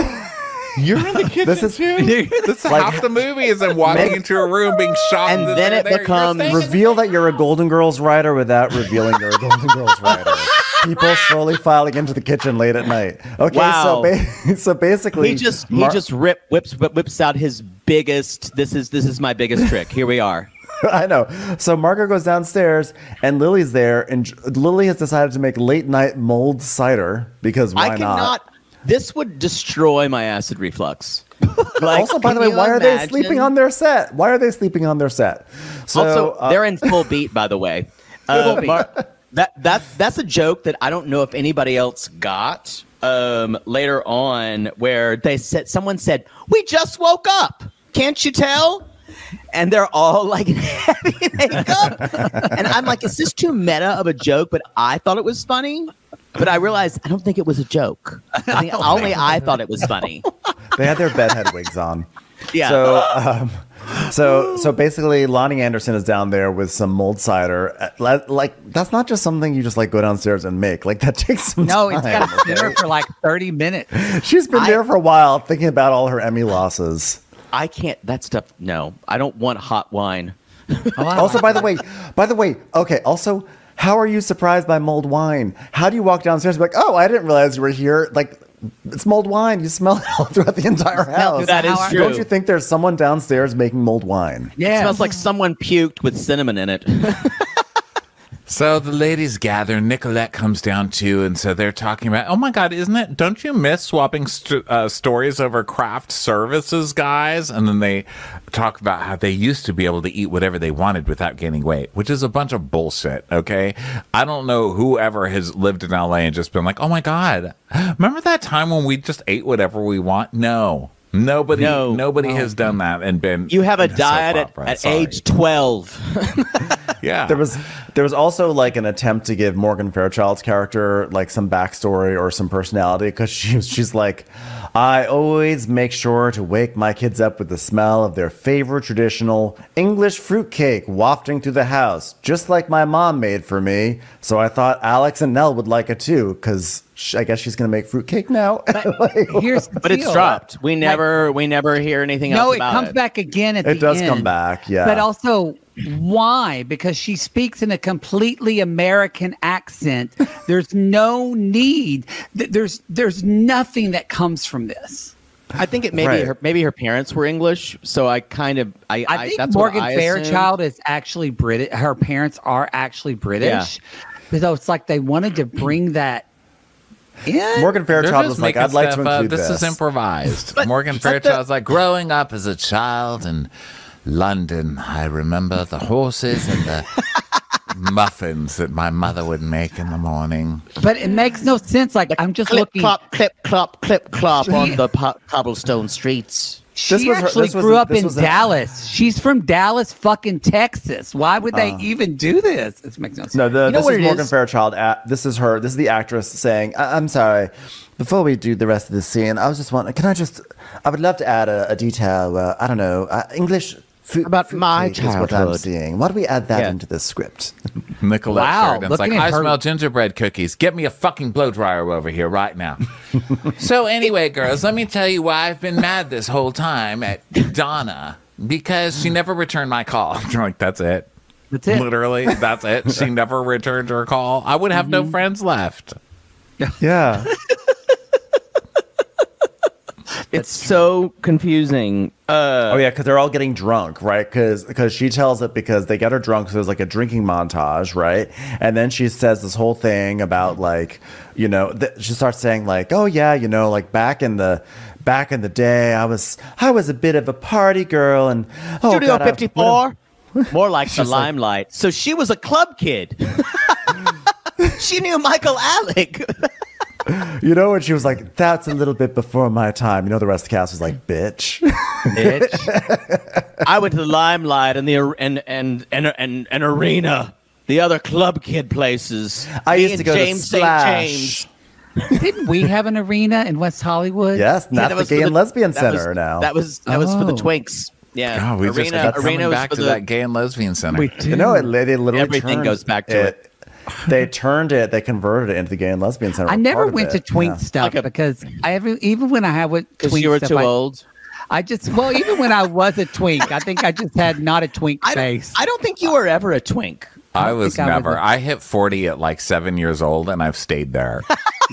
You're in the kitchen
This is-
too? This is
Like-
half the movie is them walking
Meg-
into a room being shot.
And
that
then
they're
it
there. You're
becomes
staying in the-
Reveal that you're a Golden Girls writer without revealing you're a Golden Girls writer. People slowly filing into the kitchen late at night. Okay,
Wow.
so ba- so basically,
He just
Mar-
he just rip whips whip, whips out his biggest. This is this is my biggest trick. Here we are.
I know. So Margot goes downstairs, and Lily's there, and J- Lily has decided to make late night mulled cider because why
I cannot.
not?
This would destroy my acid reflux. Like,
Also, by the
can
way,
you
why are they
imagine?
sleeping on their set? Why are they sleeping on their set? So
also,
uh,
they're in full beat, by the way. Uh, Mar- that that that's a joke that I don't know if anybody else got um, later on, where they said someone said, "We just woke up. Can't you tell?" And they're all like in heavy makeup, and I'm like, "Is this too meta of a joke?" But I thought it was funny. But I realized I don't think it was a joke. I think only I thought it was funny.
they had their bedhead wigs on.
Yeah.
So, um, so, so basically, Lonnie Anderson is down there with some mulled cider. Uh, Like, like, that's not just something you just like go downstairs and make. Like that takes some
No,
time.
it's got to
okay?
simmer for like thirty minutes.
She's been
I-
there for a while, thinking about all her Emmy losses.
I can't. That stuff. No, I don't want hot wine.
Also, by the way, by the way, okay. Also, how are you surprised by mulled wine? How do you walk downstairs and be like, oh, I didn't realize you were here? Like, it's mulled wine. You smell it all throughout the entire house.
That is true.
Don't you think there's someone downstairs making mulled wine?
It
Yeah.
smells like someone puked with cinnamon in it.
So the ladies gather. Nicolette comes down too, and so they're talking about, oh my God, isn't it? Don't you miss swapping st- uh, stories over craft services, guys? And then they talk about how they used to be able to eat whatever they wanted without gaining weight, which is a bunch of bullshit. Okay, I don't know whoever has lived in L A and just been like, oh my God, remember that time when we just ate whatever we want? No. Nobody,
No.
nobody has done that and been.
You have a
in soap
diet at,
opera.
at
Sorry.
age twelve.
Yeah,
There was there was also like an attempt to give Morgan Fairchild's character like some backstory or some personality because she was she's like, I always make sure to wake my kids up with the smell of their favorite traditional English fruitcake wafting through the house, just like my mom made for me. So I thought Alex and Nell would like it too because I guess she's gonna make fruitcake now. Like,
Here's the
But it's
deal.
dropped. We never we never hear anything else
No, it
about
comes
it.
back again at the
It
end.
does come back, yeah.
But also, why? Because she speaks in a completely American accent. There's no need. Th- There's there's nothing that comes from this.
I think it maybe
Right.
her maybe her parents were English, so I kind of I
I think
that's
Morgan
what I
Fairchild
assumed.
is actually British. Her parents are actually British. So it's like they wanted to bring that in.
Morgan
They're
Fairchild
just
was like,
making
I'd like to
stuff up.
include
This
this.
is improvised. Morgan Fairchild's like, growing up as a child in London, I remember the horses and the muffins that my mother would make in the morning.
But it makes no sense. Like I'm just
clip
looking.
clop clip clop clip clop on the po- cobblestone streets.
She
This was her-
actually
this was-
grew up
this
in
was a-
Dallas. She's from Dallas, fucking Texas. Why would they
Uh.
even do this? This makes no sense.
No, the,
You know
this
what
is
it
Morgan
is?
Fairchild. At, this is her. This is the actress saying, I- "I'm sorry. Before we do the rest of the scene, I was just wondering. Can I just? I would love to add a, a detail. Uh, I don't know. Uh, English food
About
food
my
cake is what I'm
childhood.
seeing. Why do we add that
Yeah.
into the script?
Nicolette
Wow,
Sheridan's
looking
like,
at
I
her-
smell gingerbread cookies. Get me a fucking blow dryer over here right now. So anyway, girls, let me tell you why I've been mad this whole time at Donna. Because she never returned my call. I'm like, that's it.
That's it.
Literally, that's it. She never returned her call. I would have no friends left.
Yeah.
It's so confusing. Uh,
Oh yeah, because they're all getting drunk, right? Because she tells it because they get her drunk. So there's like a drinking montage, right? And then she says this whole thing about like, you know, th- she starts saying like, oh yeah, you know, like back in the back in the day, I was I was a bit of a party girl, and oh,
Studio
God, I-
fifty-four. More like the
She's like-
Limelight. So she was a club kid. She knew Michael Alec.
You know, and she was like, that's a little bit before my time. You know, the rest of the cast was like, bitch.
Bitch.
I went to the Limelight and the ar- and and and and, and Arena, the other club kid places.
I
Me
used
and
to go
James
to
Saint
Slash.
James.
Didn't we have an arena in West Hollywood?
Yes,
Yeah,
not
that
the
was
gay
for
and lesbian
that
center
was-
now.
That was that was for the
Oh.
twinks. Yeah,
God, we
Arena,
just kept
Arena
coming
was
back
for
to
the,
that gay and lesbian center.
We do.
You know, it, they literally
Everything
turned
goes back to it.
They turned it, they converted it into the gay and lesbian center.
I
or
never
part of
went to
it.
twink
Yeah.
stuff
Like a-
because I ever, even when I had with
because
twink
you were
stuff,
too
I,
old.
I just well, even when I was a twink, I think I just had not a twink
I don't,
face.
I don't think you were ever a twink.
I was
think I was
never.
a-
I hit forty at like seven years old, and I've stayed there.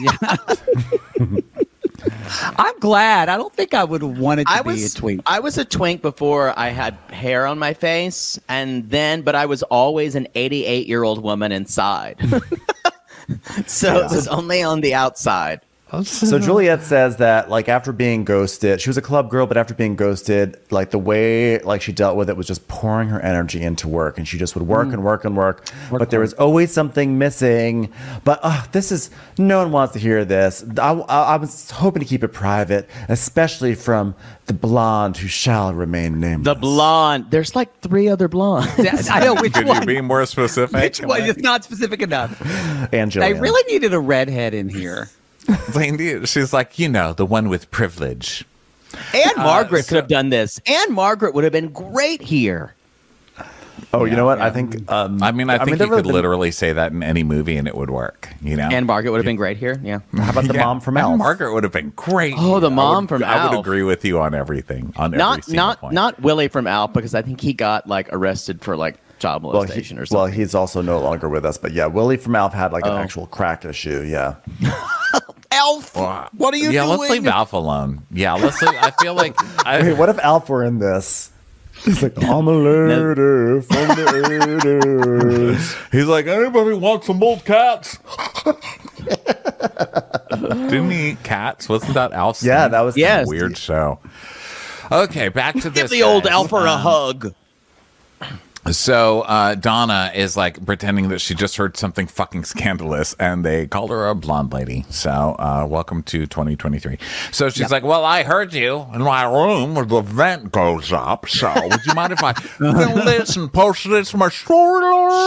I'm glad. I don't think I would have wanted to
I
be
was
a twink.
I was a twink before I had hair on my face, and then but I was always an eighty-eight year old woman inside. So it was only on the outside.
So Juliet says that like after being ghosted, she was a club girl, but after being ghosted, like the way like she dealt with it was just pouring her energy into work, and she just would work and work and work. but there was always something missing. But uh, this is no one wants to hear this. I, I, I was hoping to keep it private, especially from the blonde who shall remain nameless.
The blonde. There's like three other blondes.
I know which
Could you
one.
be more specific?
Which one? It's not specific enough.
and
They
Jillian.
really needed a redhead in here.
She's like, you know, the one with privilege.
And Margaret
so-
could have done this. And Margaret would have been great here.
Oh, you know what? I think. Um,
I mean, I think
there
you
would've
could
been-
literally say that in any movie and it would work. You know,
And Margaret would have been great here. Yeah.
How about the
Yeah.
mom from
And
Elf?
Margaret would have been great.
Oh, the
I
mom
would-
from
I would
Alf.
agree with you on everything. On every
Not
single
not
point.
not Willie from Alf, because I think he got like arrested for like child
Well, he,
molestation or
well,
something.
he's also no longer with us. But yeah, Willie from Alf had like
Oh.
an actual crack issue. Yeah.
Alf, what are you
yeah,
doing?
let's leave Alf alone. Yeah, let's. Leave, I feel like I,
Wait, what if Alf were in this? He's like, I'm a lady from the eighties.
he's like, anybody want some old cats? Didn't he eat cats? Wasn't that Alf's?
Yeah,
thing?
that was
Yes.
Weird show. Okay, back to this.
Give the old
guys.
Alf a
Um,
hug.
So uh, Donna is like pretending that she just heard something fucking scandalous, and they called her a blonde lady. So uh, welcome to twenty twenty-three. So she's like, "Well, I heard you in my room where the vent goes up. So would you mind if I film this and post it to my story?"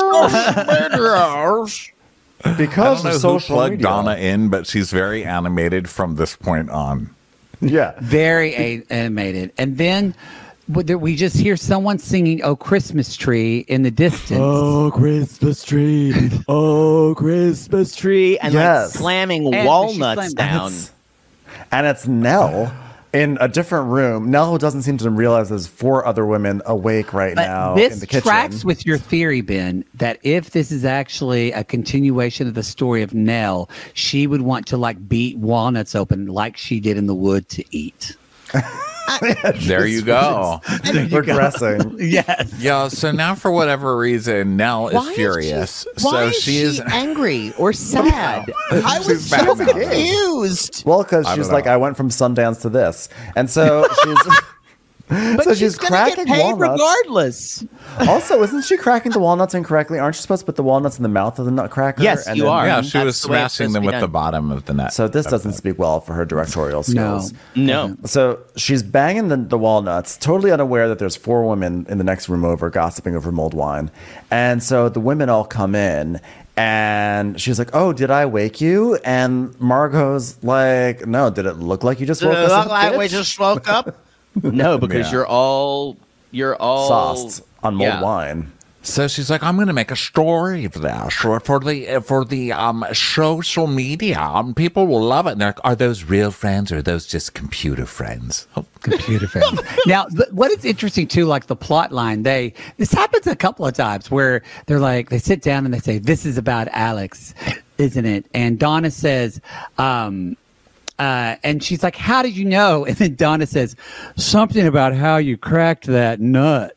I
because
don't know
of
who
social
plugged
media.
Donna in, but she's very animated from this point on.
Yeah.
Very a- animated. And then w- there- we just hear someone singing "Oh Christmas Tree" in the distance.
Oh, Christmas tree. Oh, Christmas tree. And
Yes.
like slamming
And
walnuts
she's
down.
It's- and it's Nell in a different room. Nell doesn't seem to realize there's four other women awake right
But
now in
this
the kitchen.
tracks with your theory, Ben, that if this is actually a continuation of the story of Nell, she would want to like beat walnuts open like she did in the wood to eat.
There you go.
Progressing.
Yes.
Yeah. So now, for whatever reason, Nell is
Why is
furious.
she, why
so
is
she
she
is.
angry or sad? I was
She's
so
mad about it.
confused.
Well, because
I
she's
don't
like,
know.
I went from Sundance to this. And so she's
But
So
she's,
she's
gonna
cracking
get paid
walnuts.
regardless.
Also, isn't she cracking the walnuts incorrectly? Aren't you supposed to put the walnuts in the mouth of the nutcracker?
Yes,
And
you
then-
are.
Yeah, she
That's
was
the way it's
smashing
supposed
them
to be
with the
done.
bottom of the net.
So this doesn't speak well for her directorial
No.
skills.
No.
So she's banging the, the walnuts, totally unaware that there's four women in the next room over gossiping over mulled wine. And so the women all come in, and she's like, "Oh, did I wake you?" And Margot's like, "No, did it look like you just woke us up, bitch?"
woke up? No, because
Yeah.
you're all you're all
Sauced on mulled
yeah.
wine.
So she's like, I'm going to make a story of this for, for the for the um social media. Um, people will love it. And they're like, are those real friends or are those just computer friends? Oh,
Computer friends. Now, th- what is interesting too, like the plot line, they this happens a couple of times where they're like, they sit down and they say, "This is about Alex, isn't it?" And Donna says, um, uh, and she's like, "How did you know?" And then Donna says, "Something about how you cracked that nut,"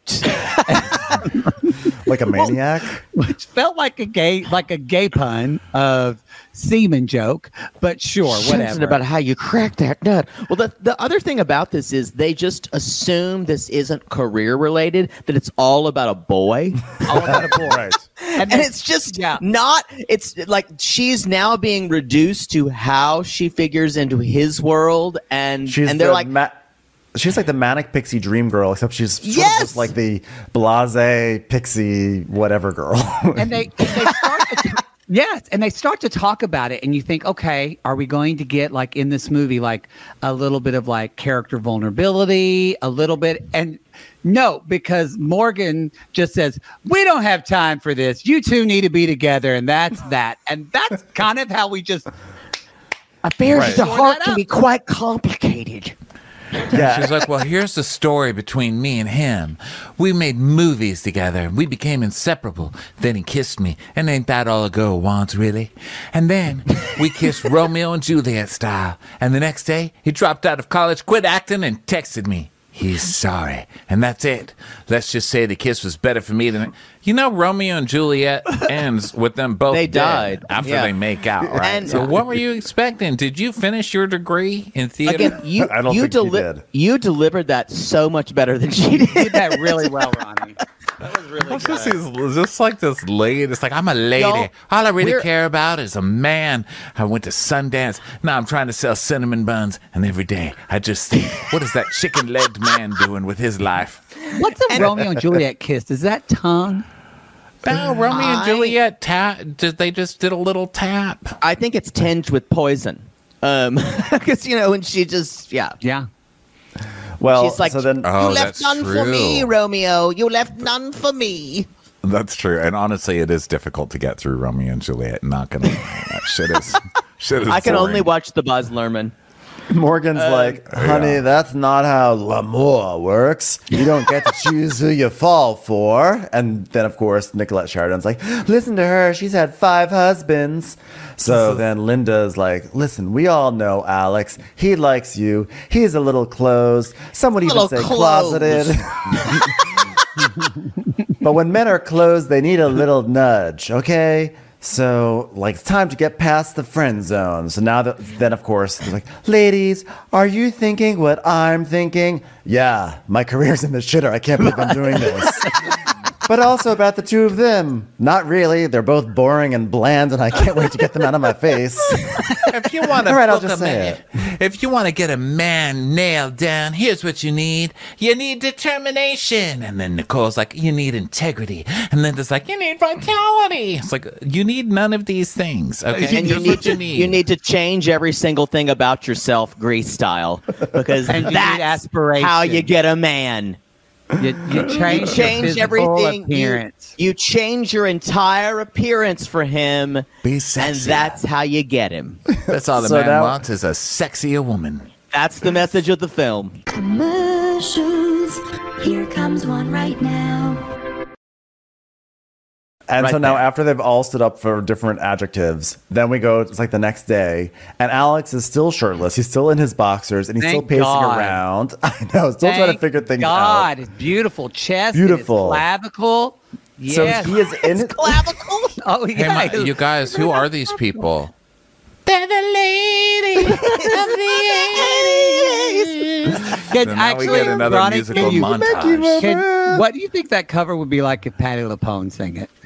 Like a maniac.
which felt like a gay, like a gay pun of semen joke. But sure,
Something
whatever.
about how you crack that nut. Well, the, the other thing about this is they just assume this isn't career related, that it's all about a boy.
all about a boy.
Right.
And,
And it's just
Yeah.
not, it's like she's now being reduced to how she figures into his world. And,
She's
and they're
the
like,
ma- she's like the manic pixie dream girl, except she's sort of
Yes!
just like the blase pixie whatever girl.
and they, and they start to t- yes, and they start to talk about it, and you think, okay, are we going to get like in this movie like a little bit of like character vulnerability, a little bit, and no, because Morgan just says, "We don't have time for this. You two need to be together," and that's that, and that's kind of how we just
affairs
Right.
of the
Sort
heart
that
can
up.
be quite complicated.
Yeah.
She's like, well, here's the story between me and him. We made movies together. We became inseparable. Then he kissed me. And ain't that all a girl wants, really? And then we kissed Romeo and Juliet style. And the next day, he dropped out of college, quit acting, and texted me. He's sorry. And that's it. Let's just say the kiss was better for me than... You know, Romeo and Juliet ends with them both
They
dead
died.
after
Yeah.
they make out, right?
And-
so what were you expecting? Did you finish your degree in theater?
Again, you
I don't
you,
think she
deli-
did.
you delivered that so much better than she did.
did that really well, Ronnie. That was really
It's just, these- just like this lady. It's like, I'm a lady.
Y'all,
All I really
we're-
care about is a man. I went to Sundance. Now I'm trying to sell cinnamon buns. And every day I just think, what is that chicken legged man doing with his life?
What's a Romeo and Juliet kiss? Is that tongue?
No, Romeo and
I-
Juliet tap. They just did a little tap.
I think it's tinged with poison. Um, because you know, and she just yeah.
Yeah.
Well,
She's like,
so then
Oh,
you left
that's
none for me,
true.
Romeo. You left none for me.
That's true. And honestly, it is difficult to get through Romeo and Juliet. Not gonna lie. That shit is shit is
I can
boring.
only watch the Buzz Lerman.
Morgan's like, honey,
yeah.
that's not how l'amour works. You don't get to choose who you fall for. And then, of course, Nicolette Sheridan's like, listen to her. She's had five husbands. So then Linda's like, listen, we all know Alex. He likes you. He's a little closed. Some would even
Little
say
closed.
closeted. But when men are closed, they need a little nudge, okay? So, like, it's time to get past the friend zone. So now that, then, of course, they're like, ladies, are you thinking what I'm thinking? Yeah, my career's in the shitter. I can't believe I'm doing this. But also about the two of them. Not really. They're both boring and bland, and I can't wait to get them out of my face.
If you want to
All right, I'll
book
just
a
say
man, if you want to get a man nailed down, here's what you need. You need determination. And then Nicole's like, you need integrity. And then it's like, you need vitality. It's like, you need none of these things. Okay.
And you
Here's
need
what
to
you need.
you need to change every single thing about yourself, Grease style, because
And you need
that's
aspiration.
how you get a man.
You, you change,
You change
your
everything.
physical
You,
appearance.
you change your entire appearance for him,
Be
and
sexy.
that's how you get him.
That's all the
So
man
now-
wants is a sexier woman.
That's the message of the film.
Commercials. Here comes one right now.
And
Right
so now,
there.
after they've all stood up for different adjectives, then we go, it's like the next day, and Alex is still shirtless. He's still in his boxers, and he's
Thank
still pacing
God.
around. I know, still trying to
Thank
figure things
God,
out.
his beautiful chest,
Beautiful.
and his clavicle.
So
Yes.
he is in it.
Clavicle.
oh
Hey,
yeah.
my, you guys, who are these people? They're the ladies.
Can
So now we get another
Ronnie,
musical
can you-
montage.
can- what do you think that cover would be like if Patti LuPone sang it?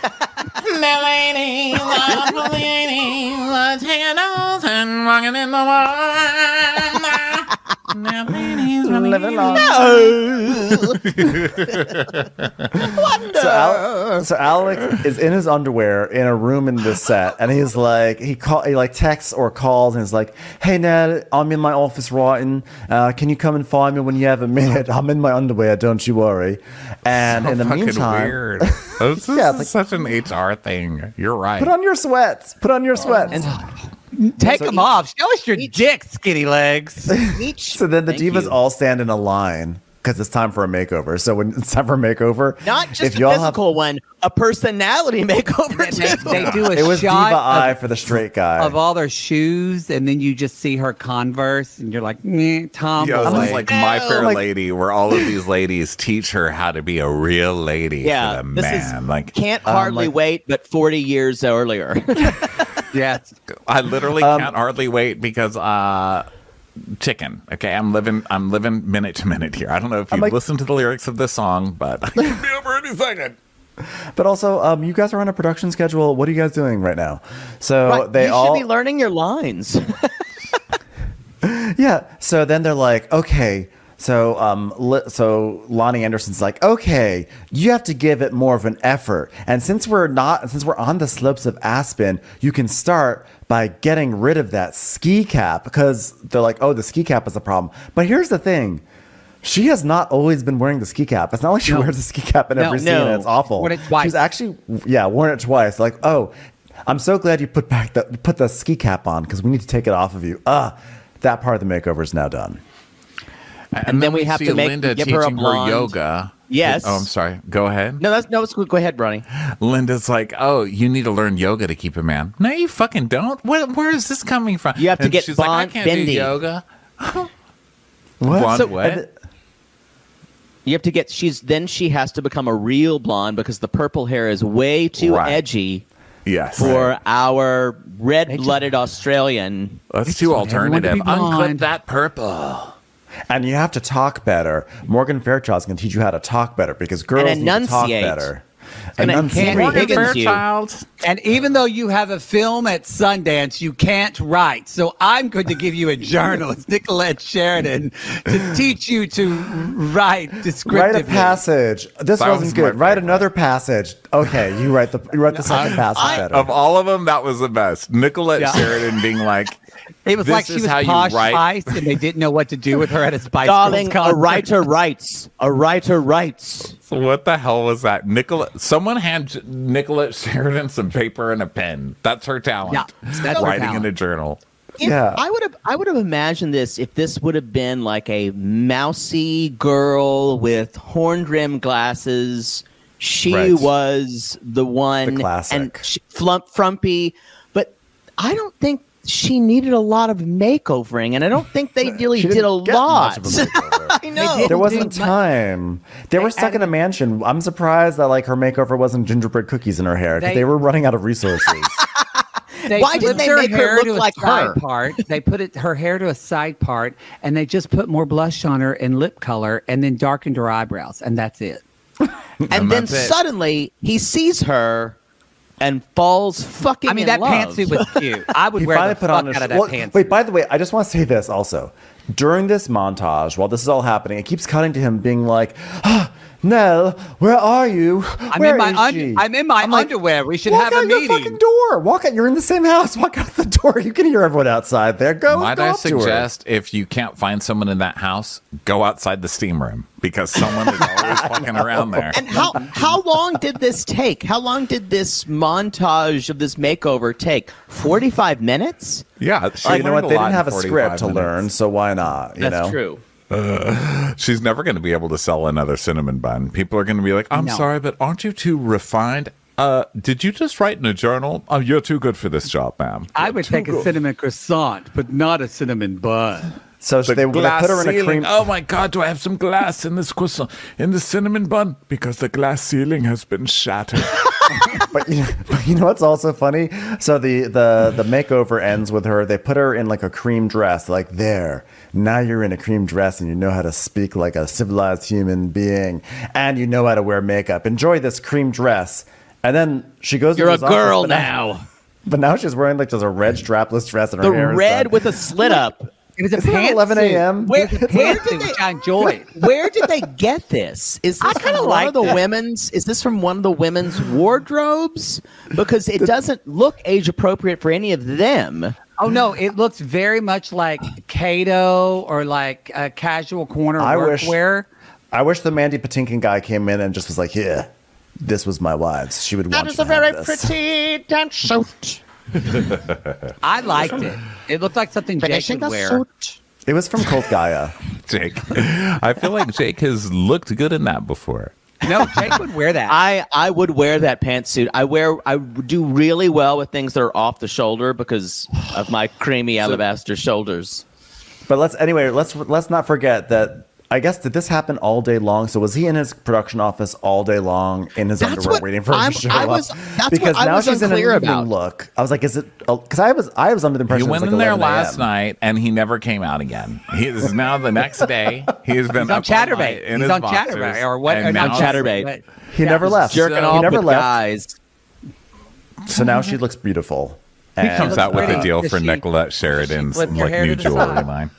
So, Al- so Alex is in his underwear in a room in this set, and he's like, he call, he like texts or calls, and he's like, "Hey Ned, I'm in my office writing. Uh, can you come and find me when you have a minute? I'm in my underwear, don't you worry." And
So
in the
fucking
meantime,
weird. This
Yeah,
is
it's
such an H R thing. You're right.
put on your sweats. Put on your sweats.
Take
So
them
each-
off. Show us your dick, skinny legs.
Each,
So then the
Thank
divas
you.
all stand in a line because it's time for a makeover. So when it's time for a makeover,
Not just
if
a
y'all have-
physical one, a personality makeover
they,
too.
they do a
it was diva
shot
eye
of,
for the straight guy.
of all their shoes, and then you just see her Converse, and you're like, meh, Tom.
Yo, this
boy.
is like My Fair
like-
Lady, where all of these ladies teach her how to be a real lady
Yeah,
for the
this
man.
is
like,
can't hardly
like-
wait, but forty years earlier.
Yes.
I literally
Um,
can't hardly wait because uh, chicken. Okay, I'm living. I'm living minute to minute here. I don't know if you
like-
listen to the lyrics of this song, but I could be over any second.
But also, um, you guys are on a production schedule. What are you guys doing right now? So
Right,
they
you
all
should be learning your lines.
Yeah. So then they're like, okay. So um, li- so Lonnie Anderson's like, okay, you have to give it more of an effort. And since we're not, since we're on the slopes of Aspen, you can start by getting rid of that ski cap, because they're like, oh, the ski cap is a problem. But here's the thing. She has not always been wearing the ski cap. It's not like she
No.
wears the ski cap in
No,
every scene
no.
and it's awful.
Worn it twice.
She's actually, yeah, worn it twice. Like, oh, I'm so glad you put back the put the ski cap on because we need to take it off of you. Ah, that part of the makeover is now done.
And,
then we have
see
to make-
Linda
give her a
teaching
blonde.
yoga.
Yes.
Oh, I'm sorry. Go ahead.
no, that's no. It's good. Go ahead, Ronnie.
Linda's like, oh, you need to learn yoga to keep a man. No, you fucking don't. Where, where is this coming from?
You have to
And
get
she's like, I
bond-
can't do
bendy.
yoga.
What?
Blonde
So-
what?
And-
You have to get. She's then she has to become a real blonde because the purple hair is way too
Right.
edgy
yes.
for our red-blooded Australian.
That's too
want everyone to
alternative.
be blonde.
Uncut that purple.
And you have to talk better. Morgan Fairchild's going to teach you how to talk better because girls need to talk
enunciate.
better.
gonna
Enunciate.
Henry
Morgan
Higgins you.
Fairchild.
And even though you have a film at Sundance, you can't write. So I'm going to give you a journalist, Nicolette Sheridan, to teach you to write descriptively.
Write a passage. This
That was
wasn't
my
good. Write
favorite.
another passage. Okay, you write the you write the second passage better.
Of all of them, that was the best. Nicolette
Yeah.
Sheridan being like,
It was
This
like she
is
was
how you
posh
write-
Spice, and they didn't know what to do with her at a Spice
Darling,
Girls
a
concert.
writer writes. A writer writes.
what the hell was that? Nicolette, someone hand Nicolette Sheridan some paper and a pen. That's her talent.
Yeah, that's her
Writing in
talent.
a journal.
If-
Yeah.
I would have. I would have imagined this if this would have been like a mousy girl with horn rimmed glasses. She
Right.
was the one,
The classic.
and she, flump, frumpy. But I don't think she needed a lot of makeovering, and I don't think they really
She
did
didn't
a
get
lot.
much of a makeover.
I know.
There wasn't
do much-
time. They were stuck in a mansion. I'm surprised that like her makeover wasn't gingerbread cookies in her hair because
They-
they were running out of resources.
They
Why
put
didn't they
her
make her
hair
look
to a
like
side
her?
part. They put it her hair to a side part, and they just put more blush on her and lip color, and then darkened her eyebrows, and that's it.
and
And
then
that's it.
suddenly he sees her and falls fucking.
I mean,
in
that
love.
pantsuit was cute. I would
He
wear
finally
the
put
fuck
on a
out
sh-
of that
well,
pantsuit.
Wait, by the way, I just want to say this also. During this montage, while this is all happening, it keeps cutting to him being like, ah, Nell, where are you?
I'm
Where
in my
is
un-
she?"
I'm in my
I'm like,
underwear. We should
Walk
have a
out your
meeting.
fucking door. Walk out. You're in the same house. Walk out the door. You can hear everyone outside there. Go.
Might
go
I
up to her.
suggest if you can't find someone in that house, go outside the steam room because someone is always fucking around there.
And how how long did this take? How long did this montage of this makeover take? Forty-five minutes?
Yeah, she
Oh, you know
learned
what? They
lot
didn't
in
have a
forty-five
script to
minutes.
learn, so why not? You
That's
know?
true.
She's never going to be able to sell another cinnamon bun. People are going to be like, I'm
No.
sorry, but aren't you too refined? Uh, did you just write in a journal? Oh, you're too good for this job, ma'am.
I
You're
would
too
take a
good."
cinnamon croissant, but not a cinnamon bun.
So
The
they, they
glass
put her in a
ceiling.
cream.
Oh my God! Do I have some glass in this croissant, in the cinnamon bun? Because the glass ceiling has been shattered.
But you, but you know what's also funny? So the, the the makeover ends with her. They put her in like a cream dress. Like, there, now you're in a cream dress and you know how to speak like a civilized human being, and you know how to wear makeup. Enjoy this cream dress. And then she goes.
You're
to
a
his office,
girl
but
now.
But now she's wearing like just a red strapless dress and her
The
hair is
red
done.
with a slit up.
It was a
Isn't it
pantsuit.
eleven a.m.?
Where, the
Where did
pantsuit,
they-
which I enjoyed.
Where did they get this? Is this
I kinda
from one of
liked
the
it.
women's? Is this from one of the women's wardrobes? Because it doesn't look age appropriate for any of them.
Oh no, it looks very much like Cato or like a casual corner
I wish-
workwear.
I wish the Mandy Patinkin guy came in and just was like, "Here, this was my wife's. She would want you to have this."
pretty dance suit.
I liked it. It looked like something Jake would wear.
It was from Colt Gaia.
Jake. I feel like Jake has looked good in that before.
No, Jake would wear that.
I, I would wear that pantsuit. I wear I do really well with things that are off the shoulder because of my creamy alabaster shoulders.
But let's anyway. Let's let's not forget that. I guess did this happen all day long? So was he in his production office all day long in his
That's
underwear
what
waiting for him
I'm-
to show
I
up?
was- that's
because
what I
now
was
she's in an
unclear
evening
about.
look. I was like, is it? Because I was I was under the
He
impression it was
went
like
in there
eleven a m
last night and he never came out again. He is now the next day. He has been
He's on
up all night
Chatterbait.
in
He's
his
on
boxers,
Chatterbait or what?
and
or
now-
not
Chatterbait.
but-
He
yeah,
never left.
Jerking
he
off
never
with
left.
guys.
So now she looks beautiful.
He
And,
comes out with
pretty.
a deal
Does
for
she-
Nicolette Sheridan's
flip your
like
hair
new
to the
jewelry
side?
line.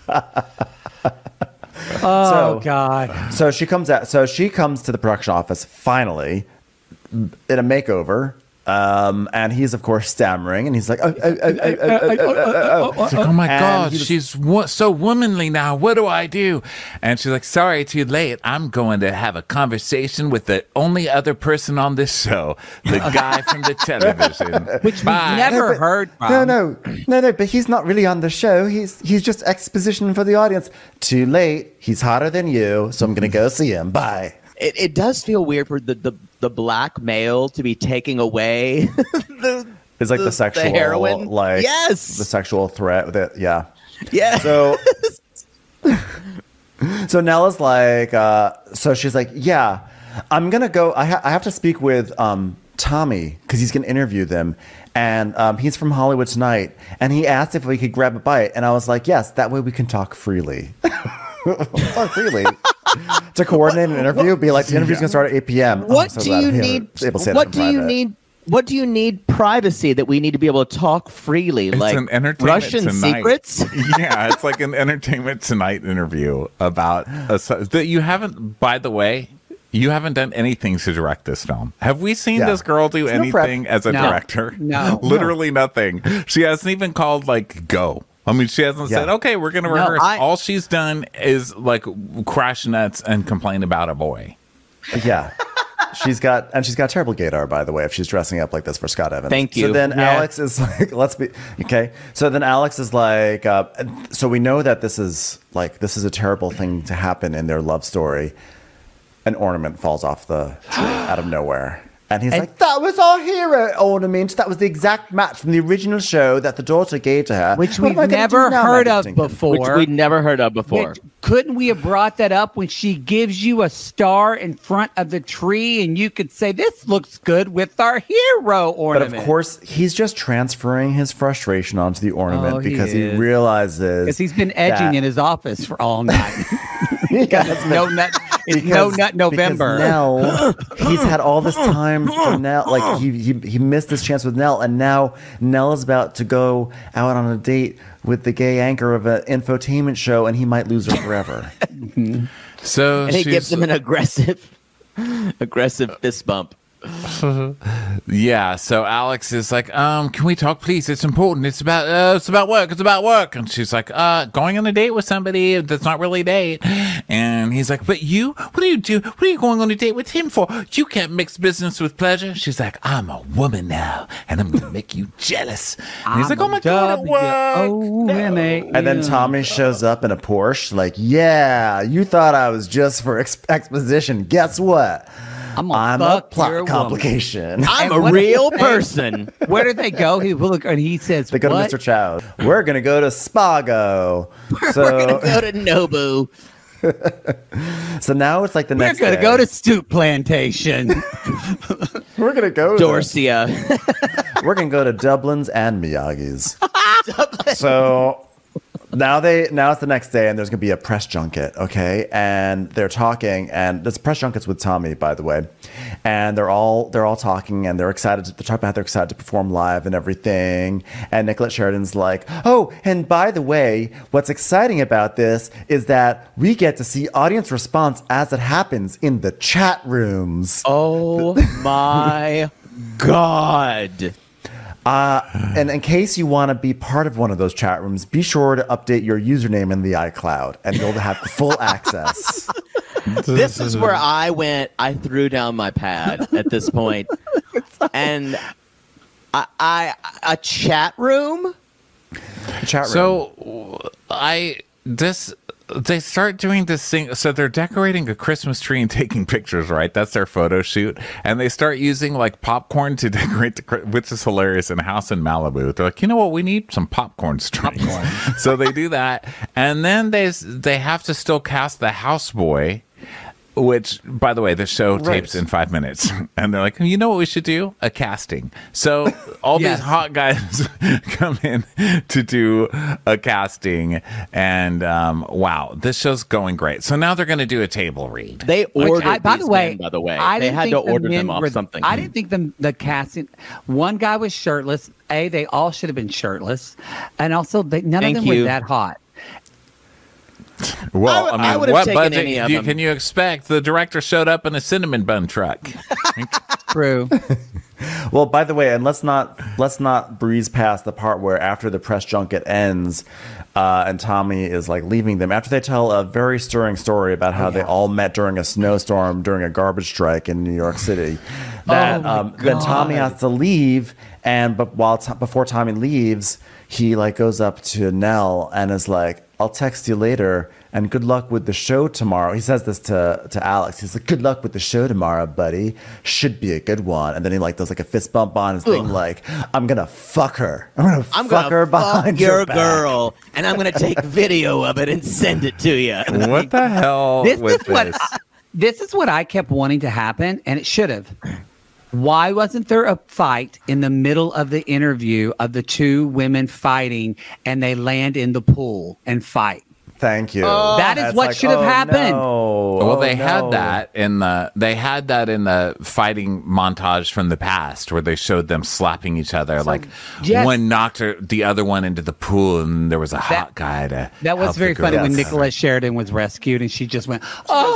Oh
So-
God.
So she comes out. So she comes to the production office finally in a makeover. Um, and he's of course stammering, and he's like, oh, oh, oh, oh, oh, oh, oh, oh, oh.
It's like, oh my
And
God,
he was-
she's wo- so womanly now. What do I do? And she's like, sorry, too late. I'm going to have a conversation with the only other person on this show, the guy from the television.
Which we've
Bye.
never
but-
heard from.
No, no, no, no. But he's not really on the show. He's he's just exposition for the audience. Too late. He's hotter than you, so I'm gonna go see him. Bye.
It, it does feel weird for the, the, the black male to be taking away the,
It's like the,
The- the
sexual,
heroine?
like
Yes.
the sexual threat. That yeah.
yeah.
So, so Nella's like, uh, so she's like, yeah, I'm gonna go. I, ha- I have to speak with um, Tommy because he's gonna interview them, and um, he's from Hollywood Tonight, and he asked if we could grab a bite, and I was like, yes, that way we can talk freely. talk freely. To coordinate an interview, be like, the interview's gonna start at eight p.m. I'm
What
so
do
glad
you
I'm
need?
able to say that
What
in
do you
private.
need? What do you need privacy that we need to be able to talk freely?
It's
like
an entertainment
Russian
tonight.
secrets?
Yeah, it's like an Entertainment Tonight interview about a, su- that you haven't. By the way, you haven't done anything to direct this film. Have we seen
Yeah.
this girl do
There's no prep.
anything as a
No.
director?
No.
Literally nothing. She hasn't even called like go. I mean, she hasn't
Yeah.
said, okay, we're going to
No,
rehearse.
I-
All she's done is like crash nuts and complain about a boy.
Yeah. She's got, and she's got terrible gaydar, by the way, if she's dressing up like this for Scott Evans.
Thank
So
you.
then
Yeah.
Alex is like, let's be, okay. So then Alex is like, uh, so we know that this is like, this is a terrible thing to happen in their love story. An ornament falls off the tree out of nowhere. And he's
And-
like, that was our hero ornament. That was the exact match from the original show that the daughter gave to her.
Which
What
we've
am I gonna
never
do now,
heard
Maggie
of
Dinkins?
before.
Which we'd never heard of before.
Which- couldn't we have brought that up when she gives you a star in front of the tree and you could say, this looks good with our hero
But
ornament?
of course, he's just transferring his frustration onto the ornament
Oh, he
because he,
is.
realizes
Because he's been edging
that-
in his office for all night.
Yes,
it's no nut. It's no nut November.
Because Nell, he's had all this time for Nell. Like he, he he missed this chance with Nell, and now Nell is about to go out on a date with the gay anchor of an infotainment show, and he might lose her forever.
So
and he
she's,
gives him an aggressive, aggressive fist bump.
Yeah, so Alex is like, um, can we talk, please? It's important. It's about, uh, it's about work. It's about work. And she's like, uh, going on a date with somebody that's not really a date. And he's like, but you, what do you do? What are you going on a date with him for? You can't mix business with pleasure. She's like, I'm a woman now, and I'm gonna make you jealous. And he's like, oh my god, it worked.
O M A.
And then Tommy shows up in a Porsche, like, yeah, you thought I was just for ex- exposition. Guess what?
I'm, gonna
I'm a
fuck
plot
your woman.
complication.
I'm
And
a
what-
real person.
Where do they go? He will look, and he says,
They go
what?
to Mister Chow. We're gonna go to Spago. So,
We're gonna go to Nobu.
so now it's like the
We're
next.
going to
day.
go to Stoop Plantation.
We're gonna go
Dorsia.
there. We're gonna go to Dublin's and Miyagi's. So now they now it's the next day, and there's gonna be a press junket, okay? And they're talking, and this press junket's with Tommy, by the way. And they're all they're all talking, and they're excited. To, they're talking about how they're excited to perform live and everything. And Nicolette Sheridan's like, "Oh, and by the way, what's exciting about this is that we get to see audience response as it happens in the chat rooms."
Oh my God.
Uh, and in case you want to be part of one of those chat rooms, be sure to update your username in the iCloud, and you'll have full access.
This is where I went. I threw down my pad at this point, and I, I a chat room.
Chat room.
So I this they start doing this thing. So they're decorating a Christmas tree and taking pictures, right? That's their photo shoot, and they start using like popcorn to decorate the, Chri- which is hilarious. In a house in Malibu, they're like, you know what, we need some popcorn strings. Popcorn. So they do that, and then they they have to still cast the houseboy. Which, by the way, the show
Right.
tapes in five minutes. And they're like, you know what we should do? A casting. So all
Yes.
these hot guys come in to do a casting. And um, wow, this show's going great. So now they're going to do a table read.
They ordered
I, by
these
the way,
men, by the way.
I
they
didn't
had
think
to
the
order
men
them off
were-
something.
I didn't think the the casting. One guy was shirtless. A, they all should have been shirtless, and also they, none
Thank
of them
you.
were that hot.
Well,
I would-
I,
I
mean,
would have
what
taken
budget
any of
you,
them.
can you expect? The director showed up in a cinnamon bun truck.
True.
Well, by the way, and let's not let's not breeze past the part where after the press junket ends, uh, and Tommy is like leaving them after they tell a very stirring story about how they all met during a snowstorm during a garbage strike in New York City. That
Oh my
um, then Tommy
God.
has to leave, and but while t- before Tommy leaves, he like goes up to Nell and is like, "I'll text you later." And good luck with the show tomorrow. He says this to, to Alex. He's like, good luck with the show tomorrow, buddy. Should be a good one. And then he like does like a fist bump on his thing, like, I'm gonna fuck her. I'm gonna
I'm
fuck
gonna
her
fuck
behind
your
back."
girl, and I'm gonna take video of it and send it to you.
What the hell
This
with
is what
this?
I, this is what I kept wanting to happen, and it should have. Why wasn't there a fight in the middle of the interview of the two women fighting, and they land in the pool and fight?
Thank you.
That is
That's
what
like,
should have
oh,
happened.
no.
Well,
Oh,
they
no.
had that in the they had that in the fighting montage from the past where they showed them slapping each other. Like
yes.
one knocked her, the other one into the pool, and there was a hot
That-
guy to.
That was
help
very
the
funny when
girls.
Nicolette Sheridan was rescued, and she just went,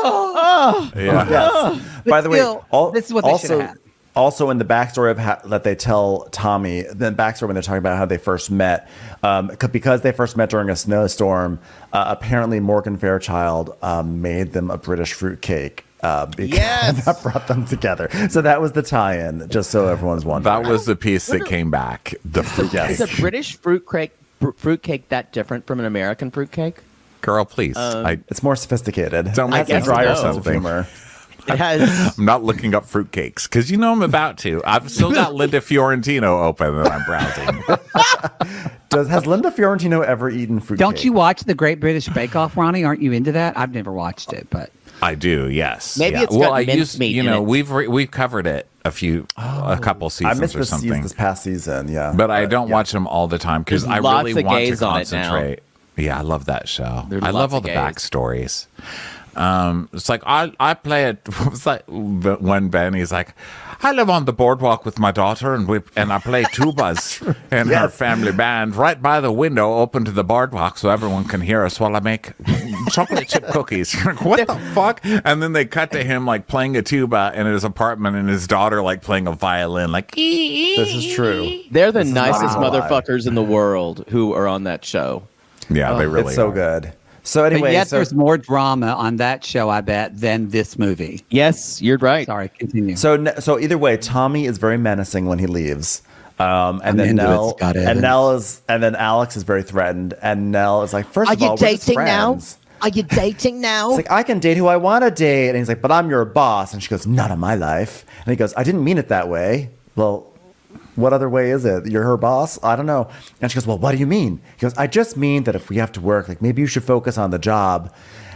"Oh,
Yeah.
Yes. By the way,
still,
all,
this is what they
also,
should have had.
Also, in the backstory of how, that they tell Tommy, the backstory when they're talking about how they first met, um, c- because they first met during a snowstorm, uh, apparently Morgan Fairchild um, made them a British fruitcake. Uh, because
Yes!
that brought them together. So that was the tie-in, just so everyone's wondering.
That was the piece that came back. The fruit
Yes.
Is a British fruitcake fr- fruitcake that different from an American fruitcake?
girl, please.
Um,
I,
It's more sophisticated.
Don't
It
make
has a
me
drier
know.
sense of
something.
humor.
It has.
I'm not looking up fruitcakes because you know I'm about to. I've still got Linda Fiorentino open and I'm browsing.
Does has Linda Fiorentino ever eaten fruitcake?
don't you watch the Great British Bake Off, Ronnie? Aren't you into that? I've never watched it, but
I do, yes.
Maybe
yeah.
it's
well,
got
I used,
mincemeat
you
in
know,
it.
we've re- we've covered it a few, a couple
I
seasons
missed
or
this
something.
season, this past season, yeah.
But I don't
yeah.
watch them all the time because
There's
I
lots
really
of
want to
gays on it now.
concentrate. Yeah, I love that show.
There's
I love
lots
all
of
the
gays.
backstories. Um, it's like I I play it. It's like when Ben he's like, I live on the boardwalk with my daughter, and we and I play tubas in her
Yes.
family band right by the window, open to the boardwalk, so everyone can hear us while I make chocolate chip cookies. What the fuck? And then they cut to him like playing a tuba in his apartment, and his daughter like playing a violin. Like
This is true.
They're the
This is not
nicest
even a lie.
motherfuckers in the world who are on that show.
yeah, they really
It's so
are.
good. So
but
anyway,
yet
so,
there's more drama on that show, I bet, than this movie.
Yes, you're right.
Sorry, continue.
so ne- so either way, Tommy is very menacing when he leaves. Um, and
I'm
then
into it,
Nell
Scott
and
Evans.
Nell is and then Alex is very threatened, and Nell is like, first
Are
of
you
all, we're just
dating now?
friends.
Are you dating now?
It's like, I can date who I want to date. And he's like, but I'm your boss. And she goes, not in my life. And he goes, I didn't mean it that way. Well, what other way is it? You're her boss? I don't know. And she goes, well, what do you mean? He goes, I just mean that if we have to work, like maybe you should focus on the job.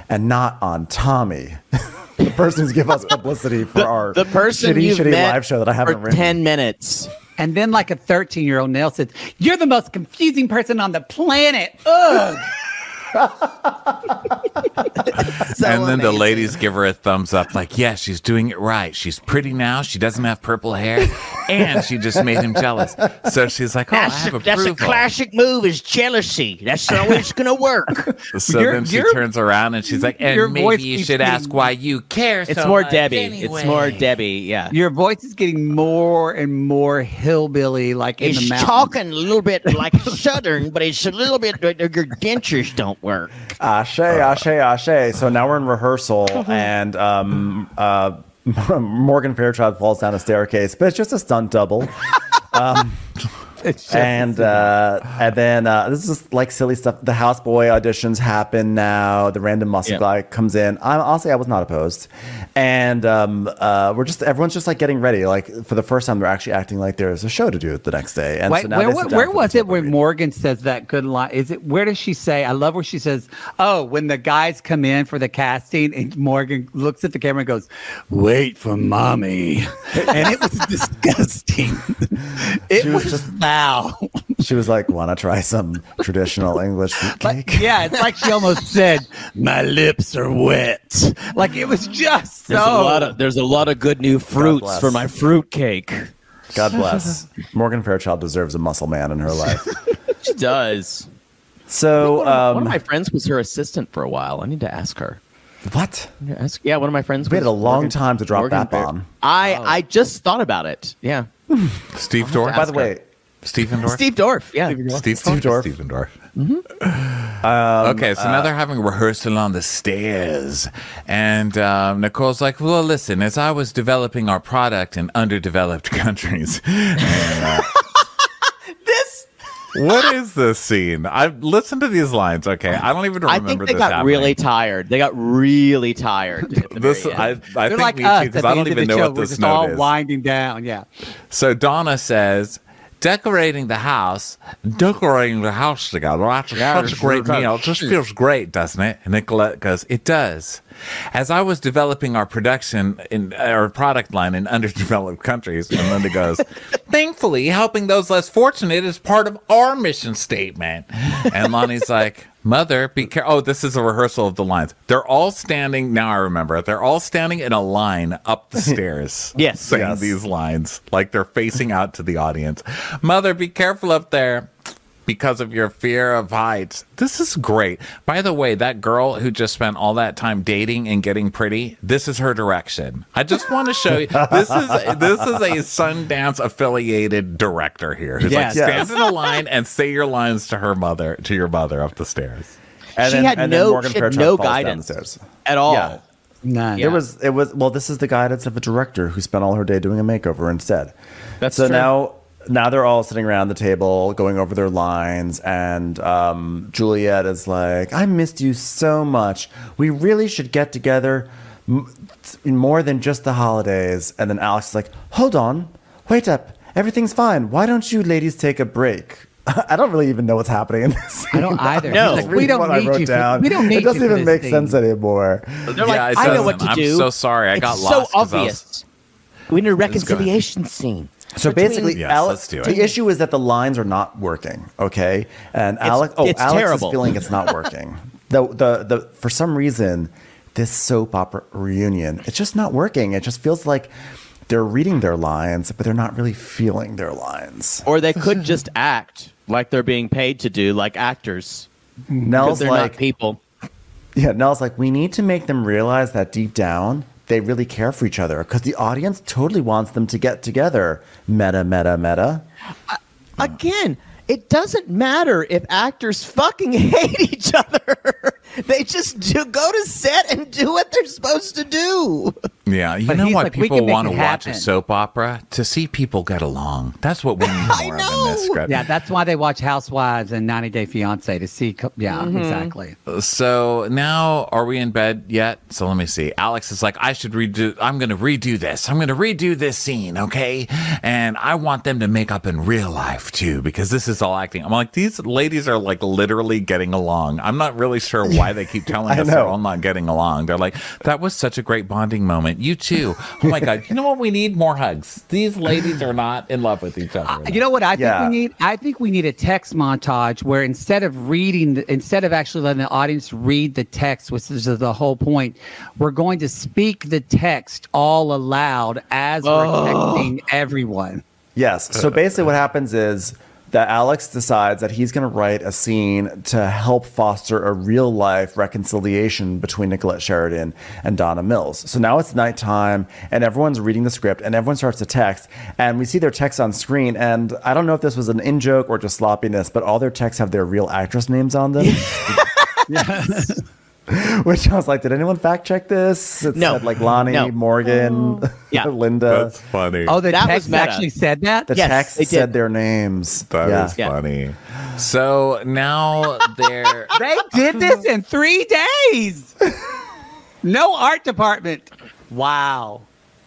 and not on Tommy. The person who's give us publicity for
The,
our
the person
shitty,
you've
shitty
met
live show that I haven't
for
written.
ten minutes.
And then, like a thirteen-year-old Nell says, "You're the most confusing person on the planet." Ugh.
So
and then the
amazing.
ladies give her a thumbs up, like, yeah, she's doing it right. She's pretty now. She doesn't have purple hair, and she just made him jealous. So she's like, oh, I
That's,
have
a, that's
approval.
a classic move is jealousy. That's always going to work.
So
Your-
then she
your-
turns around and she's like,
your
and
voice
maybe you
keeps
should
getting-
ask why you care so
It's more
much
Debbie.
anyway.
It's more Debbie. Yeah.
Your voice is getting more and more hillbilly, like in
He's
the mountains.
talking a little bit like Southern, but it's a little bit, your dentures don't work.
Ashe, ashe, ashe. So now we're in rehearsal, and um, uh, Morgan Fairchild falls down a staircase, but it's just a stunt double. Um,
It's just-
and uh, and then uh, this is like silly stuff. The houseboy auditions happen now. The random muscle
Yeah.
guy comes in. I honestly, I was not opposed. And um, uh, we're just everyone's just like getting ready. Like for the first time, they're actually acting like there's a show to do the next day. And
Wait,
so now
where,
they
where,
sit down
where
for the
was it
table
when
read.
Morgan says that good line? Is it where does she say? I love where she says, "Oh, when the guys come in for the casting," and Morgan looks at the camera and goes, "Wait for mommy," and it was disgusting. It
She was
was
just-
foul.
She was like, "Want to try some traditional English fruit
Like,
cake?"
yeah, it's like she almost said, "My lips are wet." Like it was just so.
There's a lot of there's a lot of good new fruits
bless.
for my fruit cake.
God bless. Morgan Fairchild deserves a muscle man in her life.
She does.
So,
One of,
um,
one of my friends was her assistant for a while. I need to ask her.
what?
I need to ask- Yeah, one of my friends.
We had
was
a long
Morgan-
time to drop
Morgan
that
Fair-
bomb.
I I just thought about it. Yeah,
Steve Dorff?
By the way,
Stephen Dorff?
Steve Dorff. Yeah,
Steve,
Steve Dorff.
Stephen Dorff.
Um,
okay, so now they're having rehearsal on the stairs. And um, Nicole's like, well, listen, as I was developing our product in underdeveloped countries. And, uh,
this.
what is this scene? I've listened to these lines, okay? I don't even
I
remember
think they
this
got
happening.
really tired. They got really tired. at the
This,
very
I,
end.
I
They're
think
like
me
us
too,
at
because
the
I don't
end of
even
the
know
show.
what
We're
this
just
note
all
is.
winding down. Yeah.
So Donna says, decorating the house, decorating the house together. That's such a great meal. It just feels great, doesn't it? And Nicolette goes, it does. As I was developing our production in our product line in underdeveloped countries, and Linda goes, thankfully, helping those less fortunate is part of our mission statement. And Lonnie's like, Mother, be careful. Oh, this is a rehearsal of the lines. They're all standing. Now I remember. They're all standing in a line up the stairs.
Yes.
saying
Yes.
these lines like they're facing out to the audience. Mother, be careful up there because of your fear of heights. This is great. By the way, that girl who just spent all that time dating and getting pretty, this is her direction. I just want to show you. This is this is a Sundance affiliated director here who's
Yes.
like stand
Yes.
in a line and say your lines to her mother, to your mother up the stairs.
and
She
then,
had
and then
no-
Morgan
she had
Fairchild
no
falls down the
guidance.
stairs.
At all.
Yeah.
None.
Yeah.
It was it was well. This is the guidance of a director who spent all her day doing a makeover instead.
That's
so
true.
now now they're all sitting around the table going over their lines, and um, Juliet is like, "I missed you so much. We really should get together m- more than just the holidays." And then Alex is like, "Hold on, wait up, everything's fine. Why don't you ladies take a break?" I don't really even know what's happening in this scene.
I don't either.
No.
He's like, we don't
What I
need
wrote
you. For,
down.
we don't need
It doesn't
you for
even
this
make
scene.
sense anymore.
They're like,
Yeah, it
I know what
doesn't.
to
I'm
do.
so sorry. I
it's
got
so
lost 'cause I was-
obvious. We need a reconciliation scene.
So basically,
Yes,
Alex,
let's do it.
the issue is that the lines are not working. Okay, and Alex, oh,
it's
Alex
terrible.
is feeling it's not working. the the the for some reason, this soap opera reunion, it's just not working. It just feels like they're reading their lines, but they're not really feeling their lines.
Or they could just act like they're being paid to do, like actors. Because
Nell's
they're
like,
not people.
yeah, Nell's like, we need to make them realize that deep down they really care for each other because the audience totally wants them to get together. Meta, meta, meta.
Again, it doesn't matter if actors fucking hate each other. They just do, go to set and do what they're supposed to do.
Yeah, you
But
know
he's
what
like, we
people
can make
want to
it
watch a
happen.
soap opera? To see people get along. That's what we need
I
more of in this
know.
script.
Yeah, that's why they watch Housewives and ninety Day Fiance to see. co- Yeah,
Mm-hmm.
exactly.
So now, are we in bed yet? So let me see. Alex is like, I should redo. I'm going to redo this. I'm going to redo this scene, okay? And I want them to make up in real life too, because this is all acting. I'm like, these ladies are like literally getting along. I'm not really sure what why they keep telling
I
us they're
know.
all not getting along. They're like, that was such a great bonding moment. You too. Oh my God. You know what? We need more hugs. These ladies are not in love with each other.
You know what I think
Yeah.
we need? I think we need a text montage where instead of reading, the, instead of actually letting the audience read the text, which is the whole point, we're going to speak the text all aloud as we're texting everyone.
Yes. So basically, what happens is that Alex decides that he's going to write a scene to help foster a real life reconciliation between Nicolette Sheridan and Donna Mills. So now it's nighttime and everyone's reading the script and everyone starts to text and we see their text on screen. And I don't know if this was an in joke or just sloppiness, but all their texts have their real actress names on them.
Yes.
Which I was like, did anyone fact check this? It
No.
said like Lonnie,
No.
Morgan,
Yeah.
Linda.
That's funny.
Oh, the
That was
text
meta.
actually said that?
The
Yes,
text
they
said
did.
their names.
That
yeah.
is
Yeah.
funny. So now they're.
They did this in three days. No art department. Wow.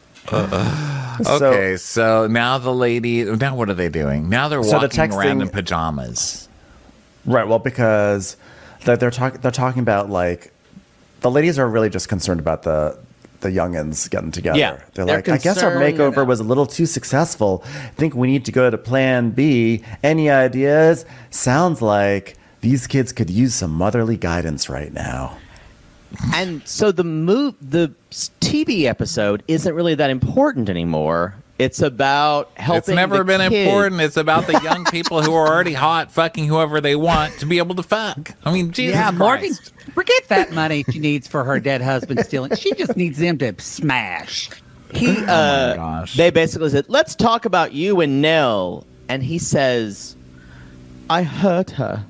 Okay, so now the lady. Now what are they doing? Now they're
So the
walking around
texting-
in pajamas.
Right. Well, because they're, they're talking they're talking about like the ladies are really just concerned about the the youngins getting together.
Yeah,
They're,
they're
like, I guess our
concerned
makeover
about-
was a little too successful. I think we need to go to Plan B. Any ideas? Sounds like these kids could use some motherly guidance right now.
And so the move, the T V episode isn't really that important anymore. It's about helping.
It's never
the
been
kid.
important. It's about the young people who are already hot, fucking whoever they want to be able to fuck. I mean, Jesus
Yeah,
Christ.
Morgan, forget that money she needs for her dead husband stealing. She just needs them to smash.
He, uh,
gosh.
they basically said, "Let's talk about you and Nell," and he says, "I hurt her.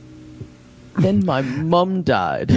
Then my mom died."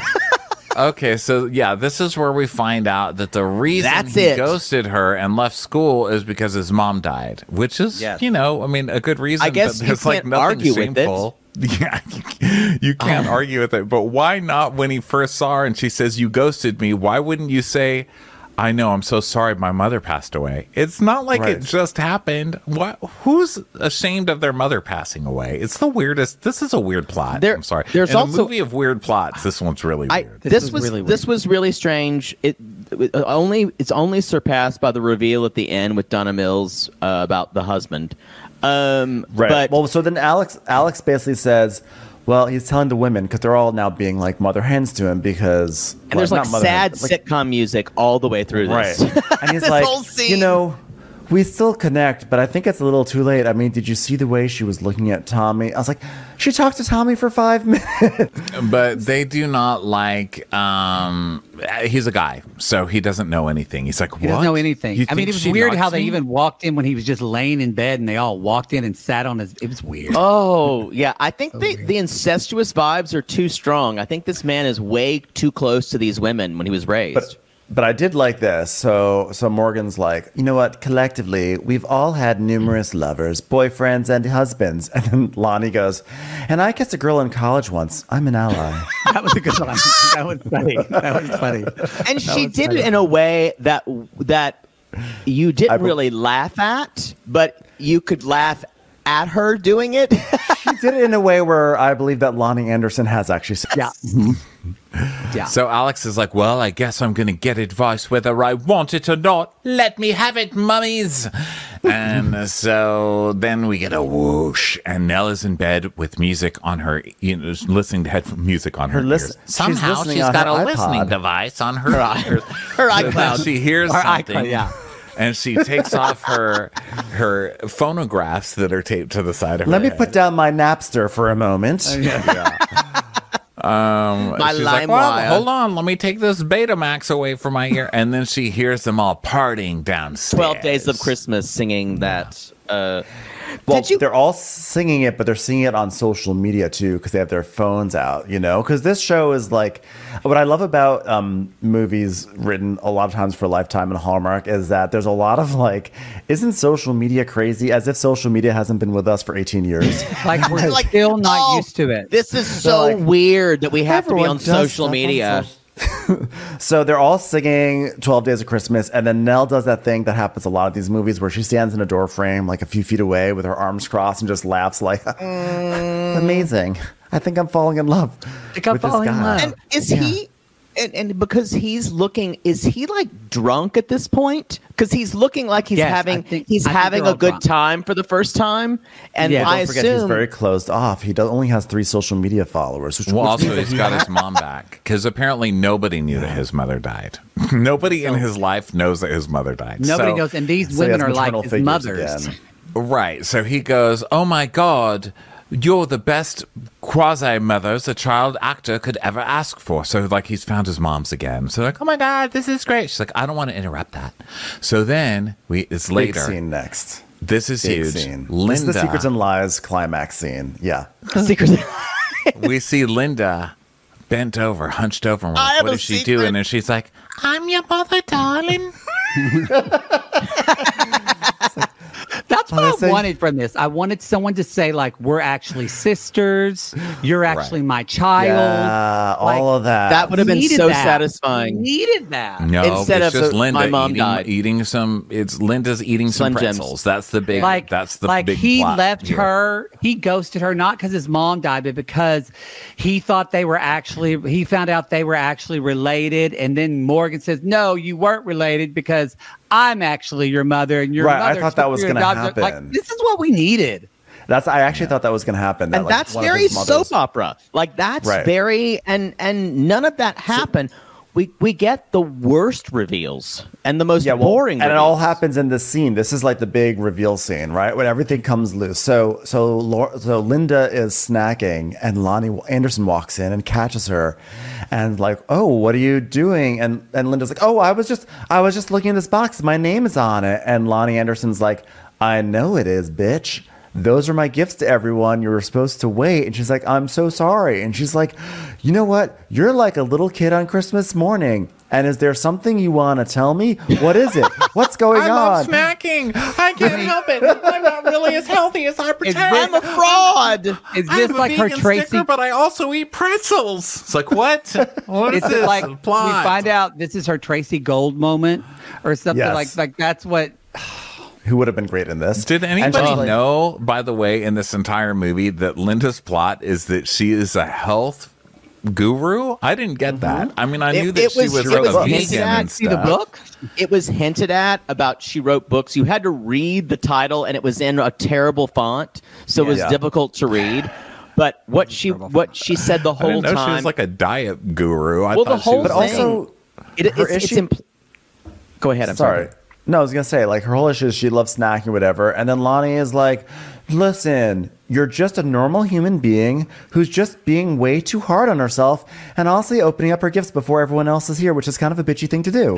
Okay, so yeah, this is where we find out that the reason
That's
he
it.
ghosted her and left school is because his mom died, which is,
Yes.
you know, I mean, a good reason.
I guess
but
you
there's like
can't
nothing
argue with it.
shameful. Yeah, you can't argue with it. But why not when he first saw her and she says, "You ghosted me"? Why wouldn't you say, "I know, I'm so sorry, my mother passed away"? It's not like
Right.
it just happened. What? Who's ashamed of their mother passing away? It's the weirdest. This is a weird plot.
There-
I'm sorry.
there's
In
also-
a movie of weird plots, this one's really
I,
weird.
this,
This was
was
really
this
weird.
was really strange. It, it only it's only surpassed by the reveal at the end with Donna Mills uh, about the husband. Um,
Right.
But
well, so then Alex Alex basically says, well, he's telling the women because they're all now being like mother hens to him because
and there's
well,
like
not mother
sad
hens, but, like,
sitcom music all the way through
right.
this.
And he's
This
like,
whole scene.
you know, we still connect, but I think it's a little too late. I mean, did you see the way she was looking at Tommy? I was like, she talked to Tommy for five minutes.
But they do not like. Um, he's a guy, so he doesn't know anything. He's like,
He
what?
doesn't know anything.
You
I mean,
think
it was
she
weird
likes
how they
me?
even walked in when he was just laying in bed and they all walked in and sat on his. It was weird.
Oh, yeah. I think the, the incestuous vibes are too strong. I think this man is way too close to these women when he was raised.
But but I did like this. So so Morgan's like, you know what? Collectively, we've all had numerous lovers, boyfriends, and husbands. And then Lonnie goes, and I kissed a girl in college once. I'm an ally.
That was a good one. That was funny. That was funny.
and she did it in a way that that you didn't
I be-
really laugh at, but you could laugh at her doing it.
She did it in a way where I believe that Lonnie Anderson has actually said.
Yeah. Yeah.
So Alex is like, well, I guess I'm going to get advice whether I want it or not. Let me have it, mummies. And so then we get a whoosh, and Nell is in bed with music on her, you know, listening to headphone music on her,
Her listen-
ears.
she's
Somehow
listening
she's
on
got
her
a listening
iPod.
device on her ears.
Her
So then
iCloud.
she hears
Her
something.
iCloud, yeah.
And she takes off her her phonographs that are taped to the side of
Let
her
me
head.
put down my Napster for a moment.
Um,
My
she's like,
LimeWire.
well, hold on, let me take this Betamax away from my ear. And then she hears them all partying downstairs.
Twelve Days of Christmas singing that. Uh,
Well,
Did you-
they're all singing it, but they're singing it on social media too because they have their phones out, you know? Because this show is like, what I love about um, movies written a lot of times for Lifetime and Hallmark is that there's a lot of like, isn't social media crazy? As if social media hasn't been with us for eighteen years.
Like we're
Like,
still not
oh,
used to it.
This is so
like,
weird that we have to be
Everyone
on
does
social
stuff on
media.
social- So they're all singing twelve Days of Christmas, and then Nell does that thing that happens a lot of these movies where she stands in a door frame like a few feet away with her arms crossed and just laughs like, amazing. I think I'm falling in love.
I think I'm
with this
falling in
guy.
love.
And is he? And, and because he's looking, is he like drunk at this point? Because he's looking like he's
Yes, I
having
think-
he's
I think
having
they're
a
all
good
drunk.
time for the first time. And
Yeah,
I
Don't forget,
assume
he's very closed off. He do- only has three social media followers. Which,
Well,
which
also
means that
he's
he
got
ha-
his mom back because apparently nobody knew that his mother died. Nobody in his life knows that his mother died.
Nobody
So-
knows, and these
so he
women
has
are like
maternal
his
figures
mothers.
again.
Right. So he goes, "Oh my God, you're the best quasi mothers a child actor could ever ask for." So like he's found his mom's again. So like, "Oh my God, this is great." She's like, "I don't want to interrupt that." So then we it's
Big
later.
scene next.
This is
Big
huge.
scene.
Linda.
This is the Secrets and Lies climax scene. Yeah.
secret.
we see Linda bent over, hunched over. And we're
I
like,
have
what
a
is she
secret.
doing? And she's like, "I'm your mother, darling."
That's what
Oh,
I
they say-
wanted from this. I wanted someone to say, like, we're actually sisters. You're actually my child.
Yeah,
Like,
all of that.
That would have been
Needed
so
that.
satisfying.
Needed that.
No,
Instead
it's
of
just
the-
Linda
my mom
eating,
died.
eating some. It's Linda's eating some
Slim Jims.
pretzels. That's the big.
Like,
that's the
like
big.
he
plot
left
here.
her, he ghosted her, not because his mom died, but because he thought they were actually, he found out they were actually related. And then Morgan says, "No, you weren't related because I'm actually your mother and your
Right, I
mother
thought that
took
was
your
gonna
adopted-" Like,
happen.
this is what we needed.
That's. I actually thought that was going to happen. that,
And
like,
that's
one of
very
his mothers-
soap opera. Like that's
Right.
very and and none of that happened. we we get the worst reveals and the most
Yeah, well,
boring.
and it all
reveals.
happens in this scene. This is like the big reveal scene, right? When everything comes loose. So, so, Laura, so Linda is snacking, and Lonnie Anderson walks in and catches her, and like, "Oh, what are you doing?" And and Linda's like, "Oh, I was just, I was just looking in this box. My name is on it." And Lonnie Anderson's like, "I know it is, bitch. Those are my gifts to everyone. You were supposed to wait." And she's like, "I'm so sorry." And she's like, "You know what? You're like a little kid on Christmas morning. And is there something you want to tell me? What is it? What's going
I
on?"
love snacking. I can't help it. I'm not really as healthy as I pretend.
I'm a fraud.
Is
I'm
this
a
like her
vegan
Tracy?
sticker, but I also eat pretzels. It's like, what? What is
Is
this?
it like
plot?
we find out this is her Tracy Gold moment or something
Yes.
like like that's what
Who would have been great in this?
Did
And
anybody
she's like-
know, by the way, in this entire movie, that Linda's plot is that she is a health guru? I didn't get that. I mean, I
It-
knew that
it
she
was-
was,
it
like
was
a
hinted
vegan
at.
and
see the
stuff.
book.
It was hinted at about she wrote books. You had to read the title, and it was in a terrible font, so it was
Yeah.
difficult to read. But what she what she said the
I
whole
didn't know
time.
she was like a diet guru. I
Well, the
thought
whole
she was
But
like
thing-
a-
also,
it,
her
it's, it's
issue-
impl- Go ahead. I'm
sorry.
sorry.
No, I was gonna say, like, her whole issue is she loves snacking, whatever. And then Lonnie is like, "Listen, you're just a normal human being who's just being way too hard on herself, and honestly opening up her gifts before everyone else is here, which is kind of a bitchy thing to do."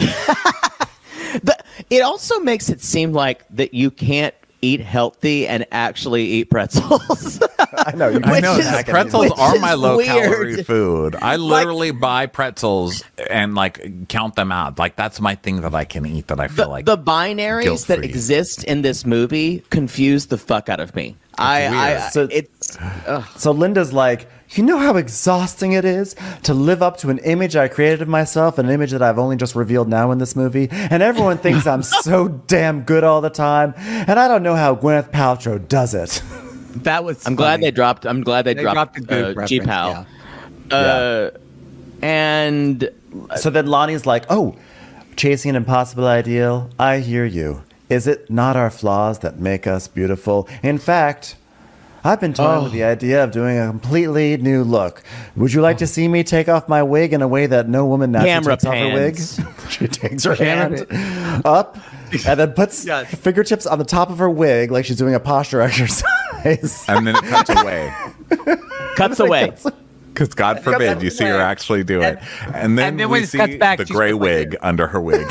The, it also makes it seem like that you can't eat healthy and actually eat pretzels.
I know. You
I
Which
know
is-
that pretzels
which
are
is
my low calorie
weird.
food. I literally buy pretzels and like count them out. Like that's my thing that I can eat that I feel
the,
like
the binaries that
guilt-free.
exist in this movie confuse the fuck out of me. I, I,
weird.
So-
it's
So Linda's like, "You know how exhausting it is to live up to an image I created of myself, an image that I've only just revealed now in this movie, and everyone thinks I'm so damn good all the time, and I don't know how Gwyneth Paltrow does it."
That was.
I'm glad
funny.
they dropped. I'm glad they,
They
dropped,
dropped the good
uh,
reference,
G-Pal.
yeah.
Uh, and
So then Lonnie's like, "Oh, chasing an impossible ideal. I hear you. Is it not our flaws that make us beautiful? In fact, I've been toying with the idea of doing a completely new look. Would you like to see me take off my wig in a way that no woman naturally
Camera
takes
pans.
off her wig?" She takes her
Camera
hand up and then puts
Yes.
fingertips on the top of her wig like she's doing a posture exercise.
and then it cuts away.
cuts away.
Because God forbid you see her actually do it. And then,
and then
we
when it
see
cuts back,
the
she's
gray
like
wig under her wig.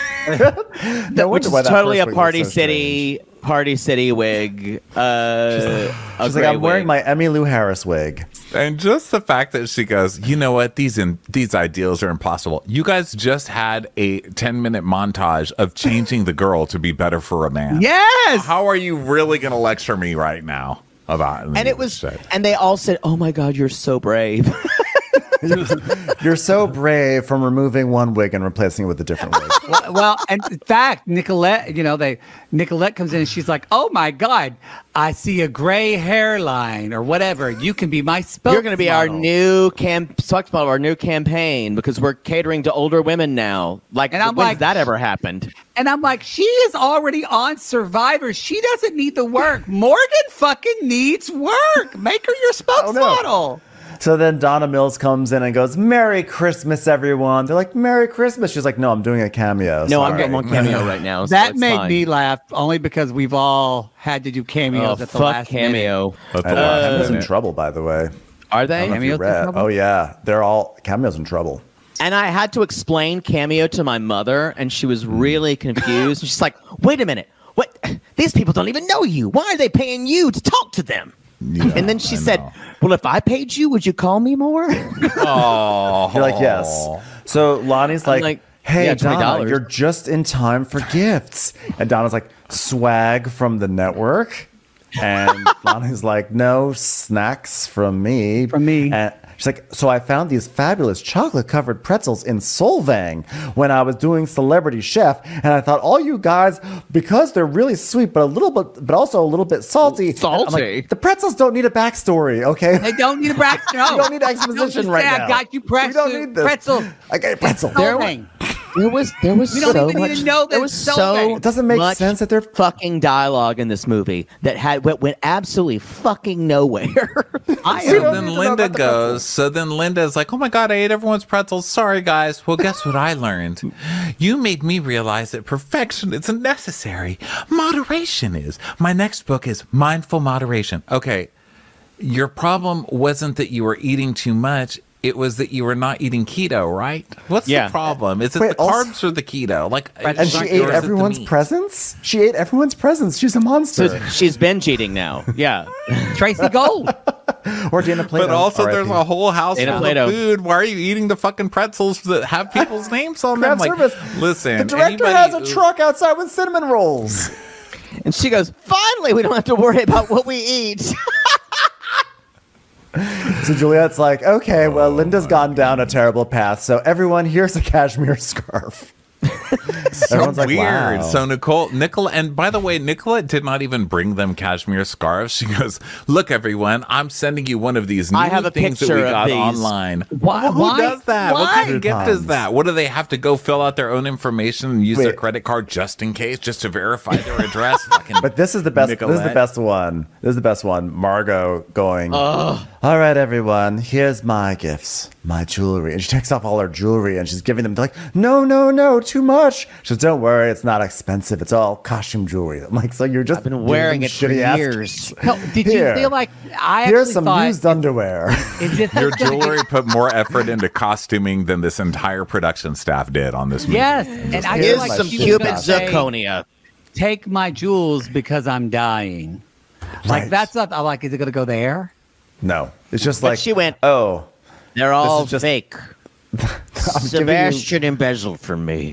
No
Which
wonder
is
why that
totally
first
a
wig
Party
looks so
City, Party City wig. Uh, a
She's like,
gray
"I'm wearing
wig.
my Emmy Lou Harris wig."
And just the fact that she goes, "You know what? These in, these ideals are impossible." You guys just had a ten minute montage of changing the girl to be better for a man.
Yes.
How are you really going to lecture me right now about
And it was,
shit?
and they all said, "Oh my God, you're so brave."
You're so brave from removing one wig and replacing it with a different wig.
well, well, and in fact, Nicolette, you know, they Nicolette comes in and she's like, "Oh my God, I see a gray hairline or whatever. You can be my spokesmodel.
You're going to be our new camp spokesmodel, our new campaign, because we're catering to older women now. Like,
And I'm
when's
like-
that ever happened?
And I'm like, she is already on Survivor. She doesn't need the work. Morgan fucking needs work. Make her your
Oh, no.
spokesmodel.
So then Donna Mills comes in and goes, "Merry Christmas, everyone." They're like, "Merry Christmas." She's like, "No, I'm doing a cameo."
No, I'm
Sorry."
getting one cameo right now. so
That
it's
made
fine.
me laugh only because we've all had to do
Oh,
cameos at the
fuck
last minute.
cameo.
That's
I
a
know,
lot.
Cameo's in
isn't it?
trouble, by the way.
Are
I
they?
don't know if you
Cameo's in
read.
trouble?
Oh yeah, they're all Cameo's in trouble.
And I had to explain cameo to my mother, and she was really confused. She's like, "Wait a minute, what? These people don't even know you. Why are they paying you to talk to them?"
Yeah,
and then she
I
said,
know.
"Well, if I paid you, would you call me more?"
Oh,
You're like, "Yes." So Lonnie's like,
like,
"Hey,
yeah,
Donna,
twenty dollars.
you're just in time for gifts." And Donna's like, "Swag from the network." And Lonnie's like, "No, snacks from me."
From me.
And she's like, "So I found these fabulous chocolate-covered pretzels in Solvang when I was doing Celebrity Chef, and I thought all you guys, because they're really sweet, but a little bit, but also a little bit salty.
Salty.
I'm like, the pretzels don't need a backstory, okay?
They don't need a bracket. No.
You don't need exposition
Don't
right
say,
now.
I got you
We
pretzel,
don't need this.
pretzels.
I got a pretzel.
There we
There was there was
We don't
so
even need
much,
to know that
there was
it's so
so
bad.
It doesn't make
much
sense that they're-
fucking dialogue in this movie that had went, went absolutely fucking nowhere.
I
So
am.
then
need to know
Linda
about the
goes. So then Linda's like, "Oh my God, I ate everyone's pretzels. Sorry, guys." Well, guess what I learned? You made me realize that perfection isn't necessary. Moderation is. My next book is Mindful Moderation. Okay, your problem wasn't that you were eating too much. It was that you were not eating keto, right? What's
Yeah.
the problem? Is it
Wait,
the
also-
carbs or the keto? Like,
And
it's
she
not
ate
yours, it's the
everyone's
meat.
presents? She ate everyone's presents. She's a monster.
So she's binge eating now. Yeah.
Tracy Gold.
Or Dana Plato.
But also,
R I P.
there's a whole house
Dana
full
Plato.
of food. Why are you eating the fucking pretzels that have people's names on them?
Craft
Like,
service.
listen,
The director
anybody
has a
who-
truck outside with cinnamon rolls.
And she goes, "Finally, we don't have to worry about what we eat."
So Juliet's like, "Okay, well, Linda's gone down a terrible path. So everyone, here's a cashmere scarf."
So
Everyone's like,
weird.
"Wow."
So Nicole, Nicola, and by the way, Nicola did not even bring them cashmere scarves. She goes, "Look, everyone, I'm sending you one of these new
I have a
things that we
picture of
got
these.
online."
Why-
Well, who
why-
does that? What kind
why?
of gift is that? What do they have to go fill out their own information and use their
Wait.
credit card just in case, just to verify their address? Fucking
But this is the best. This is the
Nicolette.
best one. This is the best one. Margot going, "All right, everyone, here's my gifts, my jewelry." And she takes off all her jewelry and she's giving them. They're like, "No, no, no, too much." She says, "Don't worry, it's not expensive. It's all costume jewelry." I'm like, "So you're just
I've been wearing
giving
it for
shitty ass
years.
gifts."
No, did
Here.
you feel like I
Here's
actually
some
thought,
used underwear.
is this
Your
gonna get-
jewelry put more effort into costuming than this entire production staff did on this movie.
Yes, and I
Here's
feel
Here's
like
my
some
she was
Cupid
gonna say,
zirconia.
Take my jewels because I'm dying. Like
Right.
that's not. I'm like, is it gonna go there?
No, it's just
But
like
she went,
"Oh,
They're all
is just-
fake.
giving you-
Sebastian embezzled from me.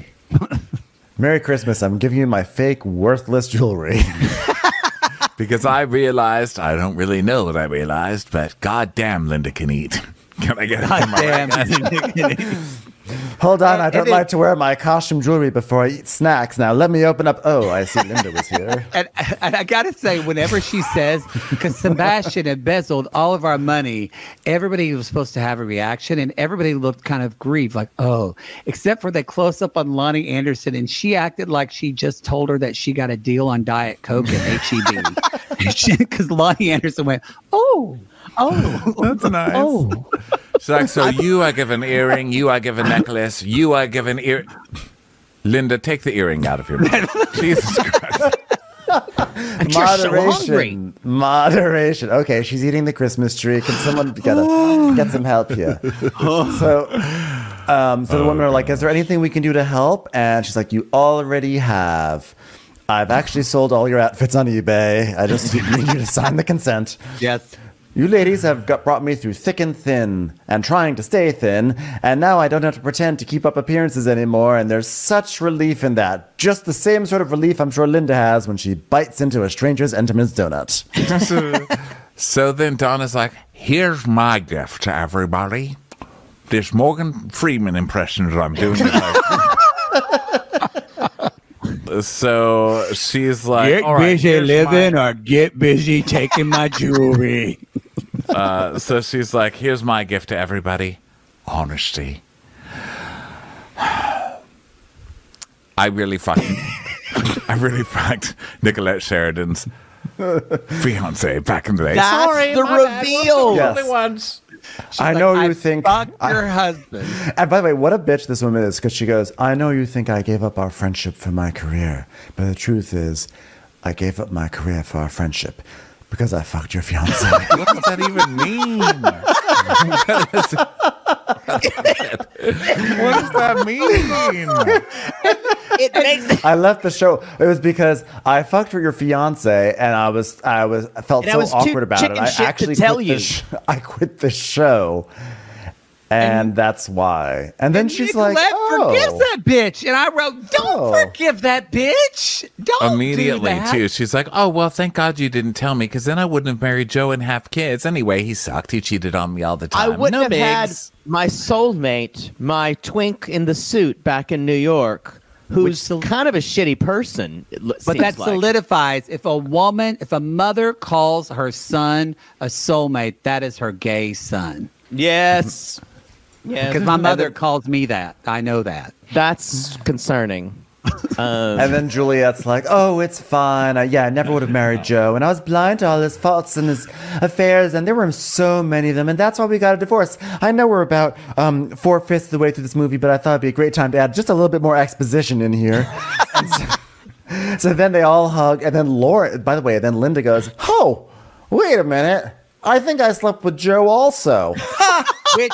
Merry Christmas. I'm giving you my fake, worthless jewelry."
Because I realized, I don't really know what I realized, but goddamn, Linda can eat. Can I get it?
God damn.
Hold on, I don't
and it-
like to wear my costume jewelry before I eat snacks. Now let me open up. Oh, I see Linda was here.
And, and I gotta say, whenever she says, because Sebastian embezzled all of our money, everybody was supposed to have a reaction, and everybody looked kind of grieved, like, oh, except for the close up on Lonnie Anderson, and she acted like she just told her that she got a deal on Diet Coke at H E B, because Lonnie Anderson went, oh, oh,
That's nice.
oh.
She's like, "So you are given earring, you are given necklace, you are given ear." Linda, take the earring out of your mouth. Jesus Christ.
You're so hungry.
Moderation. Moderation. Okay, she's eating the Christmas tree. Can someone get, a, get some help here? So, um, so the women are like, "Is there anything we can do to help?" And she's like, "You already have. I've actually sold all your outfits on eBay. I just need you to sign the consent."
Yes.
"You ladies have got, brought me through thick and thin and trying to stay thin, and now I don't have to pretend to keep up appearances anymore, and there's such relief in that. Just the same sort of relief I'm sure Linda has when she bites into a stranger's Entenmann's donut."
So then Donna's like, "Here's my gift to everybody. this Morgan Freeman impression that I'm doing. So she's like,
Get
all right,
busy
here's
living
my-
or get busy taking my jewelry.
Uh, so she's like, here's my gift to everybody. Honesty. I really fucking, I really fucked Nicolette Sheridan's fiance back in the day.
That's
Sorry,
the
my bad.
reveal.
What's the
Yes.
only ones?
I know you think.
Fuck
I-
your husband.
And by the way, what a bitch this woman is, because she goes, I know you think I gave up our friendship for my career, but the truth is, I gave up my career for our friendship because I fucked your fiance.
What does that even mean? What does that mean?
It makes
I left the show. It was because I fucked with your fiance, and I was, I was, I felt
And I
so
was too
awkward about it.
chicken
I
shit to
actually
tell
quit
you.
The sh- I quit the show, and, that's why. And then she's
Nicolette
like, "Oh,
forgives that bitch. And I wrote, don't
Oh.
forgive that bitch. Don't
Immediately,
do that.
too. She's like, oh, well, thank God you didn't tell me, because then I wouldn't have married Joe and have kids. Anyway, he sucked. He cheated on me all the
I
time.
wouldn't
no
have had
bigs.
my soulmate, my twink in the suit back in New York, who's
sol-
kind of a shitty person. It lo-
But
seems
that
like.
solidifies if a woman, if a mother calls her son a soulmate, that is her gay son.
Yes. Yes.
Because my mother calls me that. I know that.
That's concerning. Um,
And then Juliet's like, "Oh, it's fine. I, yeah, I never would have married Joe, and I was blind to all his faults and his affairs, and there were so many of them, and that's why we got a divorce. I know we're about um, four fifths of the way through this movie, but I thought it'd be a great time to add just a little bit more exposition in here." And so, so then they all hug, and then Laura. By the way, then Linda goes, "Oh, wait a minute. I think I slept with Joe also."
Which,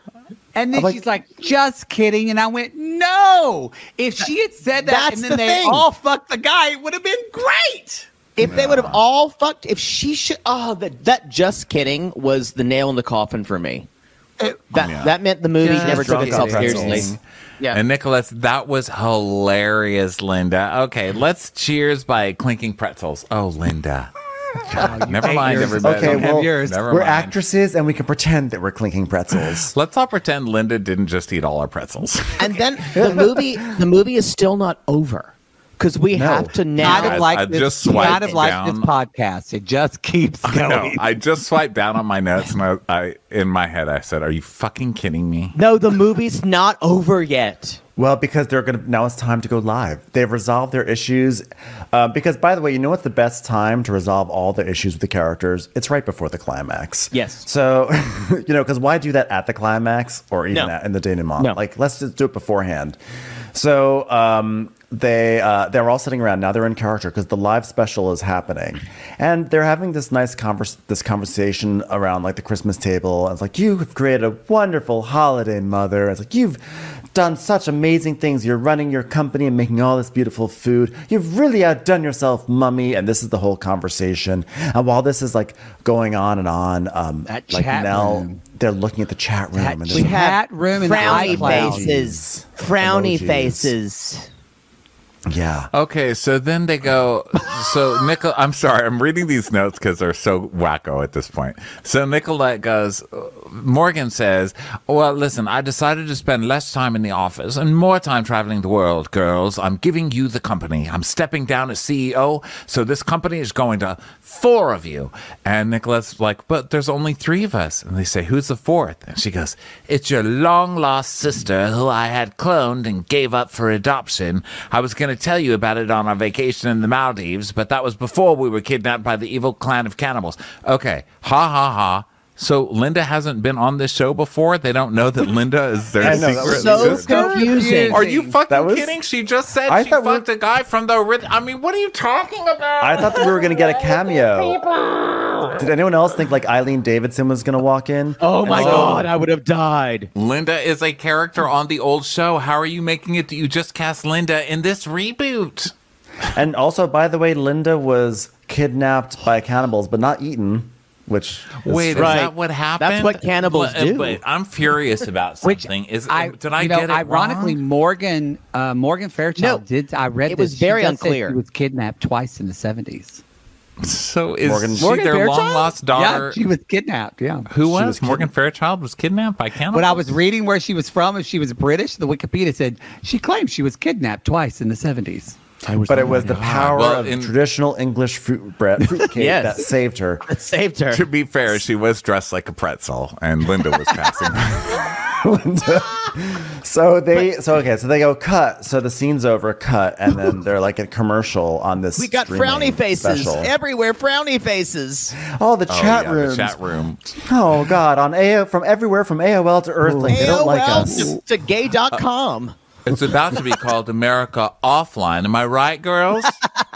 and then
I'm like-
she's like, just kidding. And I went, no. If she had said that
That's
and then
the
they
thing.
all fucked the guy, it would have been great.
if they would have all fucked, if she should, oh, that that just kidding was the nail in the coffin for me.
It-
That
Yeah.
that meant the movie
Just
never took
drunk
itself
on pretzels.
seriously. Yeah.
And Nicholas, that was hilarious, Linda. Okay, let's cheers by clinking pretzels. Oh, Linda. God, never
hate
mind,
yours.
everybody.
Okay,
Don't have
well,
yours.
Never
we're
mind.
actresses, and we can pretend that we're clinking pretzels.
Let's all pretend Linda didn't just eat all our pretzels.
And then the movie the movie is still not over because we
No.
have to
Kind
now.
of like
I
this,
just swiped
kind of like this
down.
podcast. It just keeps
No,
going.
I just swiped down on my notes, and I, I, in my head, I said, "Are you fucking kidding me?"
No, the movie's not over yet.
Well, because they're gonna now it's time to go live. They've resolved their issues. Uh, because by the way, you know what's the best time to resolve all the issues with the characters? It's right before the climax.
Yes.
So, you know, because why do that at the climax or even
No.
at, in the denouement?
No.
Like, let's just do it beforehand. So um, they uh, they're all sitting around now. They're in character because the live special is happening, and they're having this nice convers this conversation around like the Christmas table. And it's like, you have created a wonderful holiday, mother. It's like, you've done such amazing things. You're running your company and making all this beautiful food. You've really outdone yourself, mummy. And this is the whole conversation. And while this is like going on and on, um,
That
like
chat
Nell,
room.
they're looking at the chat room.
That
and
We
there's
have- Chat room and
frowny
iCloud.
faces, frowny
Emojis.
faces.
yeah.
Okay, so then they go. So Nicol, I'm sorry, I'm reading these notes because they're so wacko at this point. So Nicolette goes. Morgan says, "Well, listen, I decided to spend less time in the office and more time traveling the world, girls. I'm giving you the company. I'm stepping down as C E O, so this company is going to four of you." And Nicolette's like, "But there's only three of us." And they say, "Who's the fourth?" And she goes, "It's your long lost sister who I had cloned and gave up for adoption. I was going to tell you about it on our vacation in the Maldives, but that was before we were kidnapped by the evil clan of cannibals." Okay, ha ha ha. So Linda hasn't been on this show before? They don't know that Linda is their
I know, that
secret
was
So
sister?
confusing.
Are you fucking
That was-
kidding? She just said
I
she
thought we-
fucked a guy from the ori- I mean, what are you talking about?
I thought that we were going to get a cameo. Did anyone else think like Eileen Davidson was going to walk in?
Oh my
And so-
god, I would have died.
Linda is a character on the old show. How are you making it that you just cast Linda in this reboot?
And also, by the way, Linda was kidnapped by cannibals, but not eaten. Which is
Wait,
Right.
is that what happened?
That's what cannibals
But-
do.
But I'm furious about
Which
something. Is
I,
did I
you know,
get it
ironically,
wrong?
Morgan uh, Morgan Fairchild
No,
did. I read
it
this.
was very
She does say
unclear.
She was kidnapped twice in the seventies.
So is
Morgan-
she
Morgan
their
Fairchild?
long lost daughter?
Yeah, she was kidnapped. Yeah.
Who was,
was
Morgan Fairchild was kidnapped by cannibals?
When I was reading where she was from, if she was British, the Wikipedia said she claimed she was kidnapped twice in the seventies.
But it was the power
Well,
of
in-
traditional English fruit bread, fruit cake
Yes.
that saved her.
It saved her.
To be fair, she was dressed like a pretzel, and Linda was passing.
So they, so okay, so they go cut. So the scene's over, cut, and then they're like a commercial on this.
We got
streaming
frowny faces
special.
everywhere. Frowny faces.
Oh, the
Oh,
chat
yeah,
rooms.
the chat room.
Oh God, on A from everywhere from A O L to Earthlink, they don't like us.
to, to gay dot com.
It's about to be called America Offline. Am I right, girls?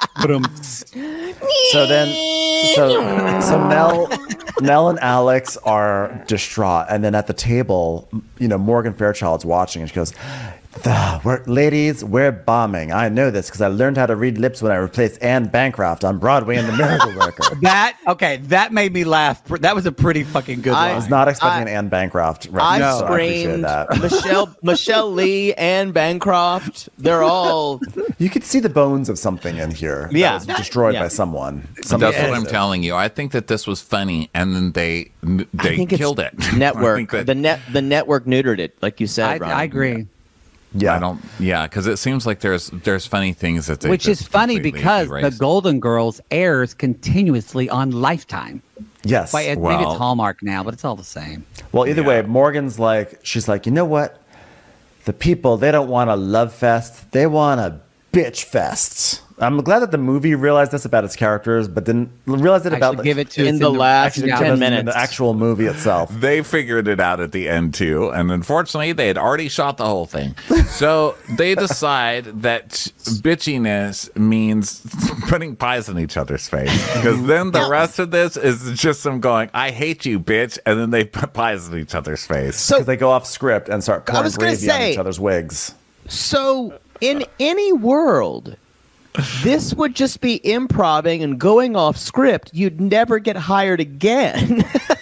So then, so so Nell, Nell and Alex are distraught, and then at the table, you know, Morgan Fairchild's watching, and she goes, "The we're, ladies, we're bombing. I know this because I learned how to read lips when I replaced Anne Bancroft on Broadway in The Miracle Worker."
That okay, that made me laugh. That was a pretty fucking good
I
I
line.
was not expecting
I-
an Anne Bancroft
I
reference, so I appreciate
screamed.
that.
Michelle Michelle Lee and Bancroft. They're all.
You could see the bones of something in here.
Yeah.
that was destroyed
Yeah.
by someone.
That's
Something
what I'm
explosive.
telling you. I think that this was funny, and then they
I
they
think
killed
it's
it. I
Network.
think that-
the net. The network neutered it, like you said.
I,
Ron.
I agree.
Yeah,
I don't. Yeah, because it seems like there's there's funny things that they
Which is
just
funny
completely
because the
erased.
Golden Girls airs continuously on Lifetime.
Yes.
Why, maybe
Well-
it's Hallmark now, but it's all the same.
Well, either
Yeah.
way, Morgan's like, she's like, you know what? The people, they don't want a love fest. They want a bitch fest. I'm glad that the movie realized this about its characters, but didn't realize it
I
about
should give it to
in
us
the last
actually
yeah.
give
ten
us in
minutes.
the actual movie itself.
They figured it out at the end too, and unfortunately, they had already shot the whole thing. So they decide that bitchiness means putting pies in each other's face, because then the rest of this is just them going, "I hate you, bitch," and then they put pies in each other's face.
So
Because they go off script and start
I
pouring
was gonna
gravy on
say-
each other's wigs.
So, in any world, this would just be improvising and going off script. You'd never get hired again.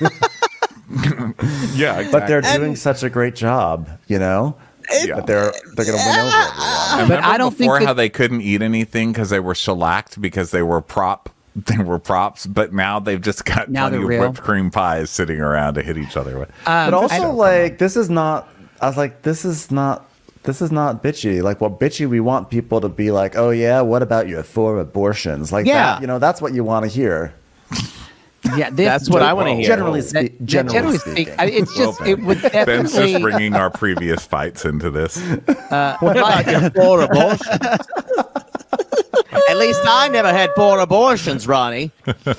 Yeah, exactly.
But they're doing such a great job, you know?
Yeah.
That they're they're going to win over everyone.
I
But
remember
I don't think
before
that-
how they couldn't eat anything because they were shellacked because they were prop. They were props, but now they've just got
Now
plenty
they're
of
real.
whipped cream pies sitting around to hit each other with.
Um,
But also,
I-
like, this is not, I was like, this is not, this is not bitchy. Like, well, bitchy, we want people to be like, oh, yeah, what about your four abortions? Like,
Yeah.
that, you know, that's what you want to hear.
yeah, this,
That's what I want to hear.
Generally,
That-
spe-
that
generally,
generally
speaking.
speak, I, it's just it was
Ben's
definitely
just bringing our previous fights into this.
What about your four abortions? At least I never had four abortions, Ronnie.
At least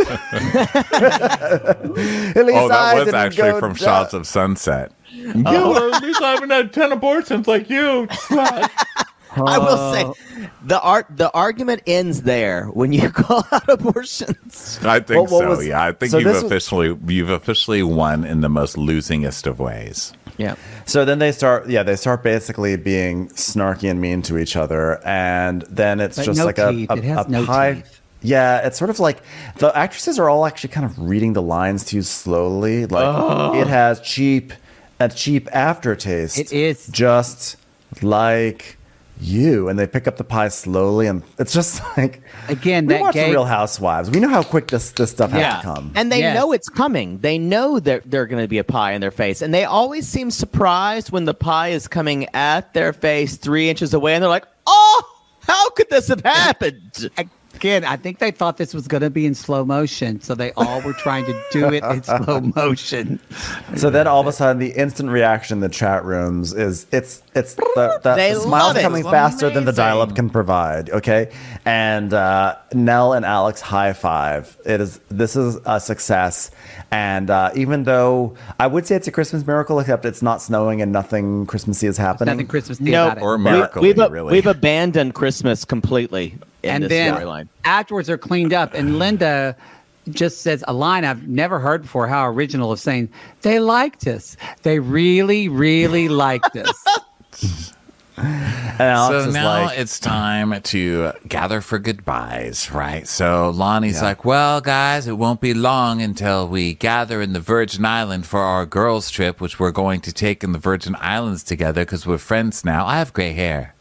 Oh, that
I
was
didn't
actually
go
from
down.
Shots of Sunset. Oh, at least I haven't had ten abortions like you.
I will say, the art, the argument ends there when you call out abortions.
I think
What- what
so.
was-
yeah, I think
so
you've
this was-
officially you've officially won in the most losingest of ways.
Yeah.
So then they start, yeah, they start basically being snarky and mean to each other, and then it's
But
just
no
like a,
teeth.
a,
It has
a
no
pie.
teeth.
Yeah, it's sort of like the actresses are all actually kind of reading the lines too slowly. Like it has cheap, a cheap aftertaste.
It is.
just like you, and they pick up the pie slowly, and it's just like
Again,
we
that
watch
gay-
Real Housewives. We know how quick this this stuff has
Yeah.
to come.
And they
Yes.
know it's coming. They know that they're going to be a pie in their face. And they always seem surprised when the pie is coming at their face three inches away. And they're like, oh, how could this have happened?
Again, I think they thought this was going to be in slow motion, so they all were trying to do it in slow motion.
So then all of a sudden, the instant reaction in the chat rooms is it's it's the, the,
They
the smiles
love it.
coming
It's
faster than the
amazing.
dial-up can provide. Okay, and uh, Nell and Alex high five. It is this is a success, and uh, even though I would say it's a Christmas miracle, except it's not snowing and nothing Christmassy is happening.
Nothing Christmas
No,
about it.
Or
we,
miracle,
we've,
really.
we've abandoned Christmas completely in
and
this
then
storyline.
afterwards they're cleaned up, and Linda just says a line I've never heard before, how original, of saying they liked us. They really, really liked us.
And Alex
So
is
now
like,
it's time to gather for goodbyes, right? So Lonnie's like, well, guys, it won't be long until we gather in the Virgin Island for our girls' trip, which we're going to take in the Virgin Islands together because we're friends now. I have gray hair.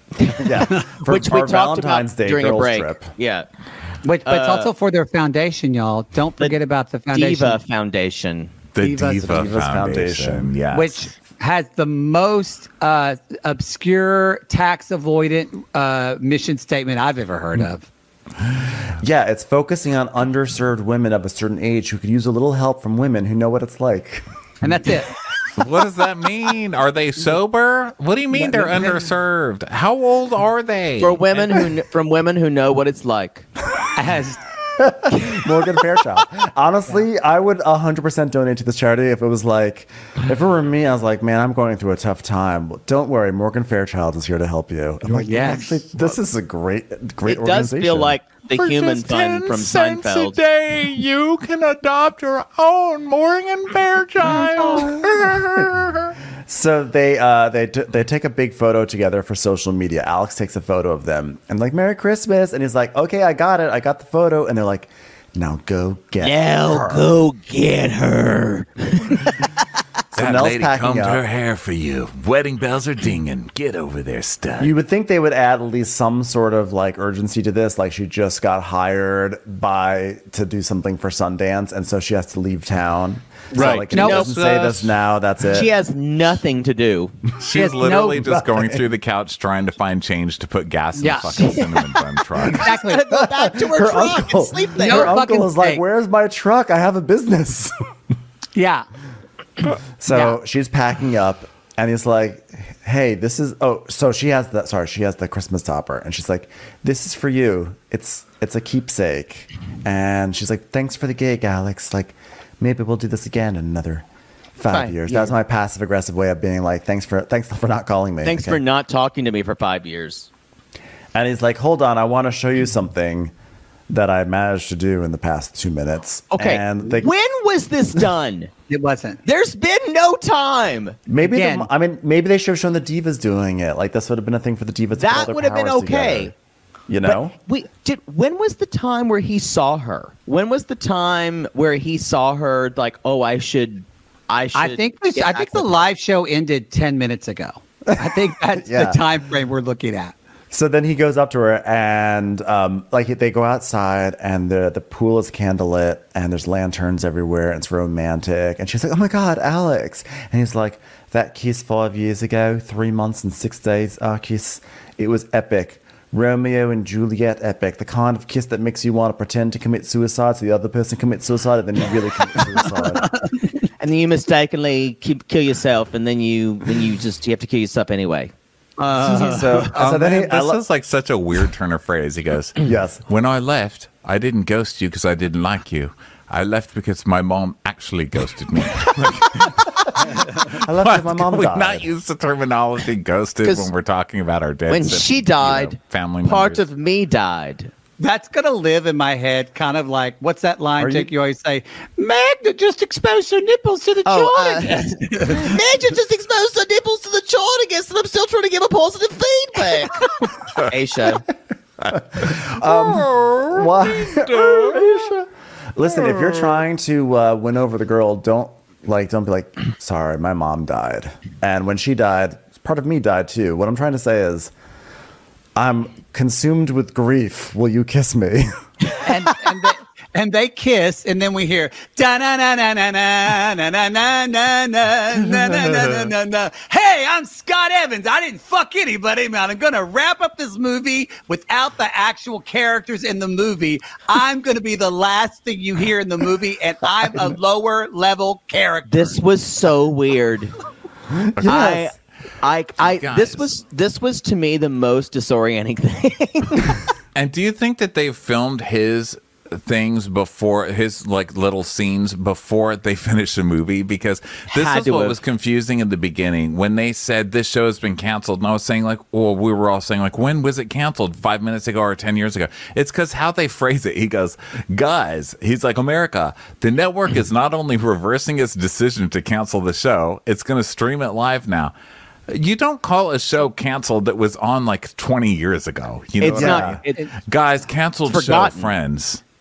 yeah, for
which we
our
talked
Valentine's
about
Day
during a
girls
break.
trip.
Yeah,
Which, but it's
Uh,
also for their foundation, y'all. Don't
the
forget about the foundation,
Diva Foundation.
The
Divas-
Diva
Divas
Foundation.
Foundation.
Yes.
which has the most uh, obscure tax avoidant uh, mission statement I've ever heard of.
Yeah, it's focusing on underserved women of a certain age who could use a little help from women who know what it's like.
And that's it.
What does that mean? Are they sober? What do you mean they're underserved? How old are they?
For women who kn- from women who know what it's like.
As
Morgan Fairchild. Honestly, I would one hundred percent donate to this charity if it was like, if it were me, I was like, man, I'm going through a tough time. Well, don't worry, Morgan Fairchild is here to help you. I'm like, yeah,
Yes.
actually, this is a great, great
It does
organization.
feel like the
For
human
just
fund
ten
from
cents
Seinfeld.
a day, you can adopt your own Morgan Fairchild.
So they uh, they t- they take a big photo together for social media. Alex takes a photo of them and like, Merry Christmas, and he's like, okay, I got it, I got the photo, and they're like, now go get
Now
her.
go get her.
That
Nell's
lady
packing
combed
up.
her hair for you. Wedding bells are dinging. Get over there, stud.
You would think they would add at least some sort of like urgency to this, like she just got hired by to do something for Sundance, and so she has to leave town. So,
Right.
like, if
No.
he doesn't say this now, that's it.
She has nothing to do.
She's
has
literally
no-
just going through the couch trying to find change to put gas in
Yeah.
the fucking cinnamon bun truck.
exactly.
Go back to her,
her
truck
uncle,
and sleep there.
No
her uncle
fucking
is like,
thing.
"Where's my truck? I have a business."
Yeah.
So
Yeah.
she's packing up, and he's like, "Hey, this is." Oh, so she has the sorry, she has the Christmas topper, and she's like, "This is for you. It's it's a keepsake." And she's like, "Thanks for the gig, Alex. Like, maybe we'll do this again in another five
Five
years."
years.
That was my passive aggressive way of being like, "Thanks for thanks for not calling me."
Thanks
Okay?
for not talking to me for five years.
And he's like, "Hold on, I want to show you something that I managed to do in the past two minutes."
Okay.
And they,
When was this done?
It wasn't.
There's been no time.
maybe
Again.
the, I mean, maybe they should have shown the divas doing it. Like this would have been a thing for the divas. to put all
That
their
would have been
powers
okay.
together. You know.
But we did. When was the time where he saw her? When was the time where he saw her? Like, oh, I should. I should.
I think we,
get
I think
back
the
with
live show ended ten minutes ago. I think that's
Yeah.
the time frame we're looking at.
So then he goes up to her and um, like they go outside and the the pool is candlelit and there's lanterns everywhere and it's romantic and she's like, "Oh my God, Alex!" And he's like, "That kiss five years ago, three months and six days, our kiss, it was epic. Romeo and Juliet epic. The kind of kiss that makes you want to pretend to commit suicide so the other person commits suicide and then you really commit suicide."
and then you mistakenly keep, kill yourself, and then you then you just you have to kill yourself anyway.
so,
Oh,
so then
man,
he, I
this
lo-
is like such a weird turn of phrase. He goes,
Yes.
When I left, I didn't ghost you because I didn't like you. I left because my mom actually ghosted me."
I left because my mom
we
died.
not use the terminology ghosted
'Cause
when we're talking about our dead
When
siblings,
she
you know,
died,
family
part
members.
of me died.
That's gonna live in my head, kind of like what's that line,
Are you-
Jake? You always say, "Magda just exposed her nipples to the
Oh,
chart
uh,
again."
Imagine just exposed her nipples to the chart again, and I'm still trying to give a positive feedback. Aisha.
Why? Listen, if you're trying to uh, win over the girl, don't like don't be like, "Sorry, my mom died," and when she died, part of me died too. What I'm trying to say is, I'm consumed with grief. Will you kiss me?
and and they, and they kiss, and then we hear da na na na na na na na na na na na na na na. Hey, I'm Scott Evans. I didn't fuck anybody, man. I'm gonna wrap up this movie without the actual characters in the movie. I'm gonna be the last thing you hear in the movie, and I'm a lower level character.
This was so weird. I, I, I.
Guys.
This was this was to me the most disorienting thing.
And do you think that they filmed his things before his like little scenes before they finished the movie? Because this
Had
is
to
what
have.
was confusing in the beginning when they said this show has been canceled, and I was saying like, well, we were all saying like, when was it canceled? Five minutes ago or ten years ago? It's because how they phrase it. He goes, guys, he's like, America, the network is not only reversing its decision to cancel the show, it's going to stream it live now. You don't call a show canceled that was on like twenty years ago. You know
It's
what I
not.
mean?
It,
Guys, canceled
Forgotten.
show, friends.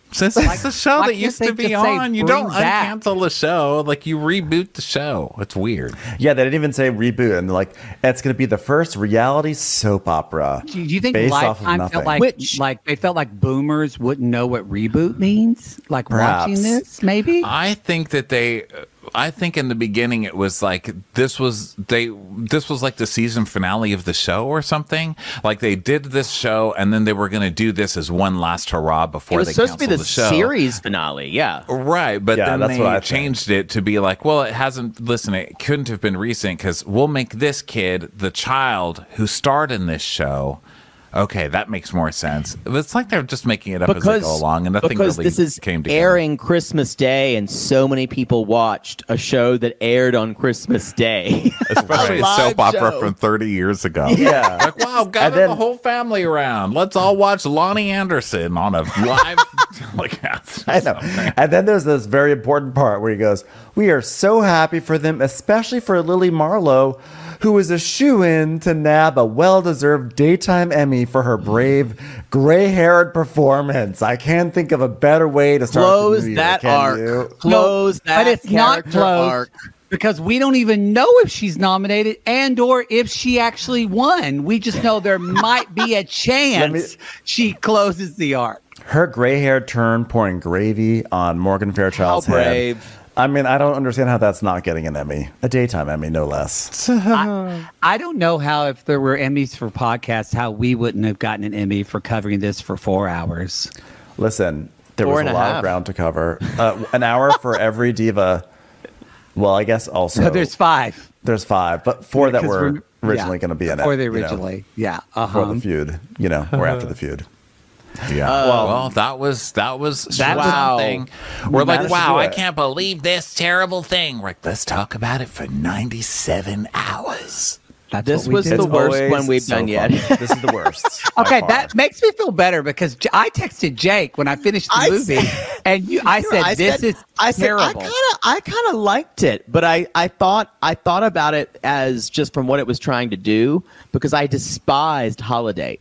This is a show
why
that
can't
used
they
to be
just say,
on. You
"Bring
don't
back"?
uncancel the show. Like, you reboot the show. It's weird.
Yeah, they didn't even say reboot, and like it's going to be the first reality soap opera.
Do you think
based off of
Lifetime
nothing.
felt like
Which-
like they felt like boomers wouldn't know what reboot means? Like
Perhaps.
watching this, maybe?
I think that they, I think in the beginning it was like this was they this was like the season finale of the show or something. Like they did this show and then they were going to do this as one last hurrah
It
before
was
they
supposed to be
canceled
the,
the show.
series finale. Yeah.
Right, but
Yeah,
then
that's
they
what I think.
changed it to be like, well, it hasn't. Listen, it couldn't have been recent because we'll make this kid the child who starred in this show. Okay, that makes more sense. It's like they're just making it up as they go along, and nothing
because
really
this is
came together.
airing Christmas Day, and so many people watched a show that aired on Christmas Day.
Especially a
live
soap opera
show.
from thirty years ago.
Yeah.
Like, wow, gather
then-
the whole family around. Let's all watch Lonnie Anderson on a live. like,
I know. And then there's this very important part where he goes, "We are so happy for them, especially for Lily Marlowe, who is a shoo-in to nab a well-deserved daytime Emmy for her brave, gray-haired performance. I can't think of a better way to start
Close
the new
that
year, can
arc.
you?"
Close that
but it's not
character
closed
arc.
because we don't even know if she's nominated and or if she actually won. We just know there might be a chance
me-
she closes the arc.
Her gray-haired turn pouring gravy on Morgan Fairchild's
How
head.
brave.
I mean, I don't understand how that's not getting an Emmy. A daytime Emmy, no less.
I, I don't know how, if there were Emmys for podcasts, how we wouldn't have gotten an Emmy for covering this for four hours.
Listen, there
Four
was
and
a
a
lot
half.
of ground to cover. Uh, an hour for every diva. Well, I guess also
So there's five.
there's five, but four that
Because
were
we're-
originally
yeah,
going to be in it.
Or they
you know,
originally, yeah.
for
Uh-huh.
the feud. You know, or after the feud.
Yeah. well, that was that was
That was-
something. We're like,
managed to
wow,
do
I
it.
can't believe this terrible thing. We're like, let's talk about it for ninety-seven hours.
That's
This
what we
was
did.
the
It's
worst
always
one we've
so
done yet.
fun. This is the worst. by
Okay,
far.
that makes me feel better because J- I texted Jake when I finished the
I
movie,
said-
and you, I said,
I
"This
said-
is
I said,
terrible."
I kind of, I kind of liked it, but I, I thought, I thought about it as just from what it was trying to do because I despised Holiday.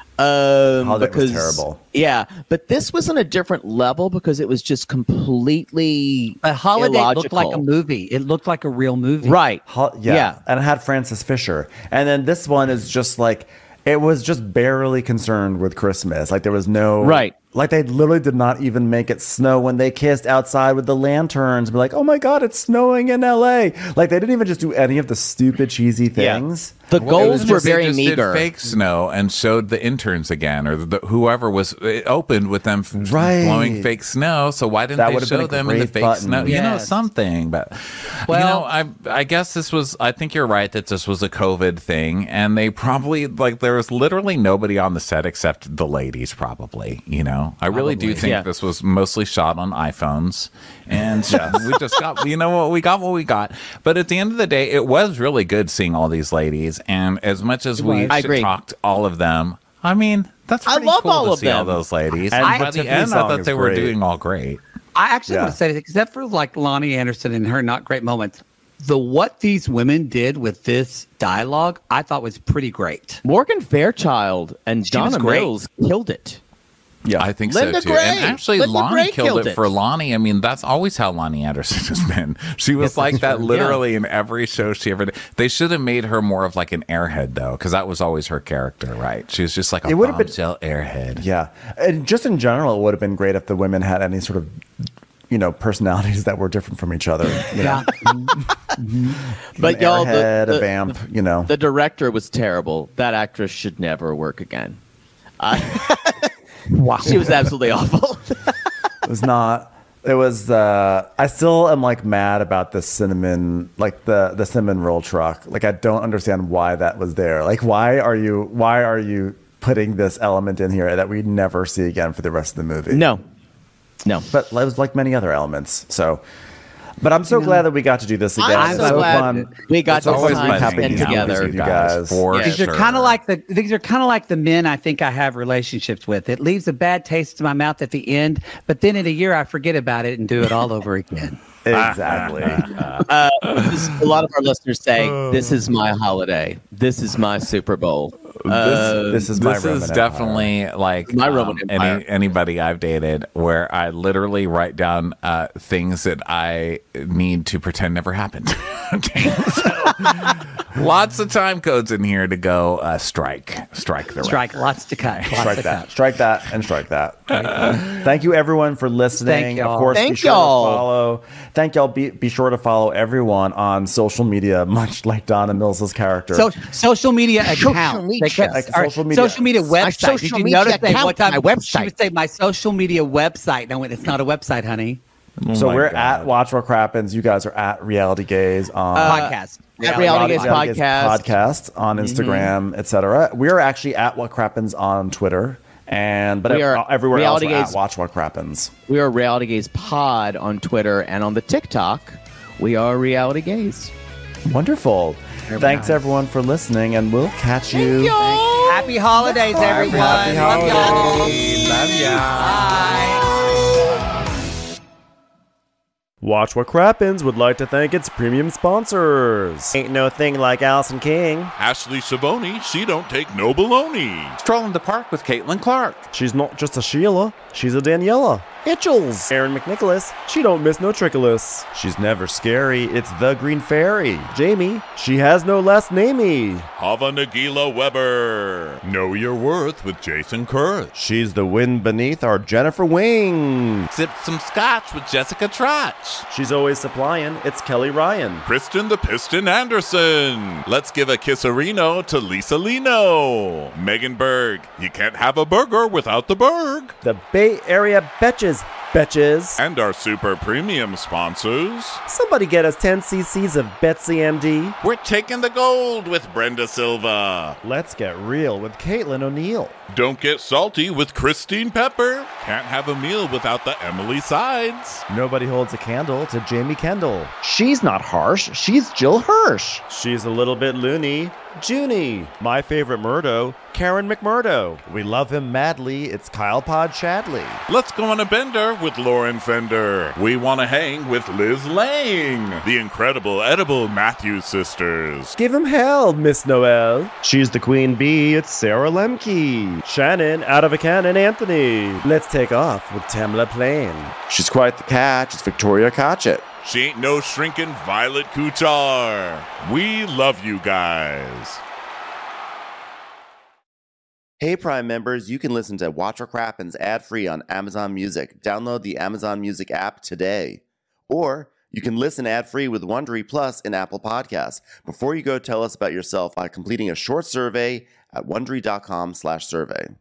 Um,
Holiday was
because,
terrible.
Yeah, but this was on a different level because it was just completely.
But Holiday looked like a
illogical.
movie. It looked like a real movie.
Right.
Ho- yeah.
Yeah.
And it had Francis Fisher. And then this one is just like, it was just barely concerned with Christmas. Like there was no.
Right.
Like they literally did not even make it snow when they kissed outside with the lanterns. Be like, oh my God, it's snowing in L A. Like they didn't even just do any of the stupid, cheesy things.
The
Well, it was
goals were
just- they
very
just did
meager.
fake snow and showed the interns again, or the, whoever was. It opened with them f-
Right.
blowing fake snow. So why didn't
That
they
would've been
show
a
them in the
great
fake
button.
snow? You know,
Yes.
something. But
Well-
you know, I I guess this was. I think you're right that this was a COVID thing, and they probably like there was literally nobody on the set except the ladies. Probably, you know, I really do
Probably.
think
Yeah.
this was mostly shot on iPhones, and we just got you know what we got what we got. But at the end of the day, it was really good seeing all these ladies, and as much as we
I agree.
talked all of them, I mean that's
I
pretty
love
cool
all
to
of
see all
them.
those ladies.
And
And
the
by the
Tiffany
end, I
song
thought
is
they were
great.
doing all great.
I actually
Yeah.
want to say, except for like Lonnie Anderson and her not great moments, the what these women did with this dialogue, I thought was pretty great.
Morgan Fairchild and
She was
Donna
great.
Mills killed it.
Yeah.
I think
Linda
so too. And
Gray.
actually,
Linda
Lonnie
Gray
killed,
killed
it,
it.
for Lonnie. I mean, that's always how Lonnie Anderson has been. She was like that literally in every show she ever did. They should have made her more of like an airhead though, because that was always her character, right? She was just like a
It would've been-
bombshell airhead.
Yeah. And just in general, it would have been great if the women had any sort of, you know, personalities that were different from each other. You know?
But
An
y'all, the,
airhead,
the,
a vamp, you know.
the director was terrible. That actress should never work again.
Wow.
She was absolutely awful.
It was not. It was. Uh, I still am like mad about the cinnamon, like the the cinnamon roll truck. Like I don't understand why that was there. Like why are you why are you putting this element in here that we never see again for the rest of the movie?
No, no.
But it was like many other elements. So, but I'm so glad that we got to do this again.
I'm
It's
so
so
glad
fun.
we got
It's
to
always
time
fun
spent
these
together.
movies with you guys.
For
These are
sure.
kind of like the these are kind of like the men I think I have relationships with. It leaves a bad taste in my mouth at the end, but then in a year I forget about it and do it all over again.
Exactly.
This- a lot of our listeners say, "This is my holiday. This is my Super Bowl."
this,
this is my
this
Roman
is
Empire.
definitely like
My
um,
Roman Empire.
any anybody I've dated where I literally write down uh, things that I need to pretend never happened. Okay, so lots of time codes in here to go uh, strike, strike the
Strike, lots to cut. Lots
Strike
to
that,
cut.
strike that, and strike that. Thank you, everyone, for listening.
Thank y'all.
Of course, be
Thank
sure
y'all.
to follow. Thank y'all. Be, be sure to follow everyone on social media, much like Donna Mills's character.
So, social media account.
media.
They kept-
Like
or
social media.
social media website.
social
Did you
media
notice that
account,
one time
my
she
website.
would say my social media website? No, it's not a website, honey.
So
my
we're
God.
at Watch What Crappens. You guys are at Reality Gaze on
Podcast.
at Reality Gaze
Reality Gaze
Podcast.
podcast on Instagram, et cetera. We are actually at What Crappens on Twitter, and but
We are
ev- everywhere
Reality
else we're
Gaze-
at Watch What Crappens.
We are Reality Gaze Pod on Twitter, and on the TikTok, we are Reality Gaze.
Wonderful. Thanks everyone for listening, and we'll catch you.
Happy holidays, everyone.
Happy
Love y'all.
holidays.
Love ya.
Bye.
Watch What Crappens would like to thank its premium sponsors. Ain't no thing like Allison King.
Ashley Savoni, she don't take no baloney.
Strolling the park with Caitlin Clark.
She's not just a Sheila, she's a Daniela. Itchels. Aaron McNicholas, she don't miss no trickolas.
She's never scary. It's the Green Fairy.
Jamie, she has no last namey.
Hava Nagila Weber. Know your worth with Jason Kurth.
She's the wind beneath our Jennifer Wing.
Sip some scotch with Jessica Trotch.
She's always supplying, it's Kelly Ryan.
Kristen the Piston Anderson. Let's give a kisserino to Lisa Lino. Megan Berg. You can't have a burger without the Berg.
The Bay Area Betches, Betches.
And our super premium sponsors.
Somebody get us ten cc's of Betsy M D.
We're taking the gold with Brenda Silva.
Let's get real with Caitlin O'Neill.
Don't get salty with Christine Pepper. Can't have a meal without the Emily Sides.
Nobody holds a candle to Jamie Kendall.
She's not harsh. She's Jill Hirsch.
She's a little bit loony. Junie. My favorite Murdo, Karen McMurdo.
We love him madly. It's Kyle Pod Shadley.
Let's go on a bender with Lauren Fender. We want to hang with Liz Lang. The incredible edible Matthews sisters.
Give him hell, Miss Noel. She's the queen bee, it's Sarah Lemke. Shannon, out of a cannon, Anthony. Let's take off with Tamla Plain.
She's quite the catch. It's Victoria Cotchett.
She ain't no shrinking Violet Kuchar. We love you guys.
Hey, Prime members, you can listen to Watch What Crappens ad-free on Amazon Music. Download the Amazon Music app today. Or you can listen ad-free with Wondery Plus in Apple Podcasts. Before you go, tell us about yourself by completing a short survey at wondery.com slash survey.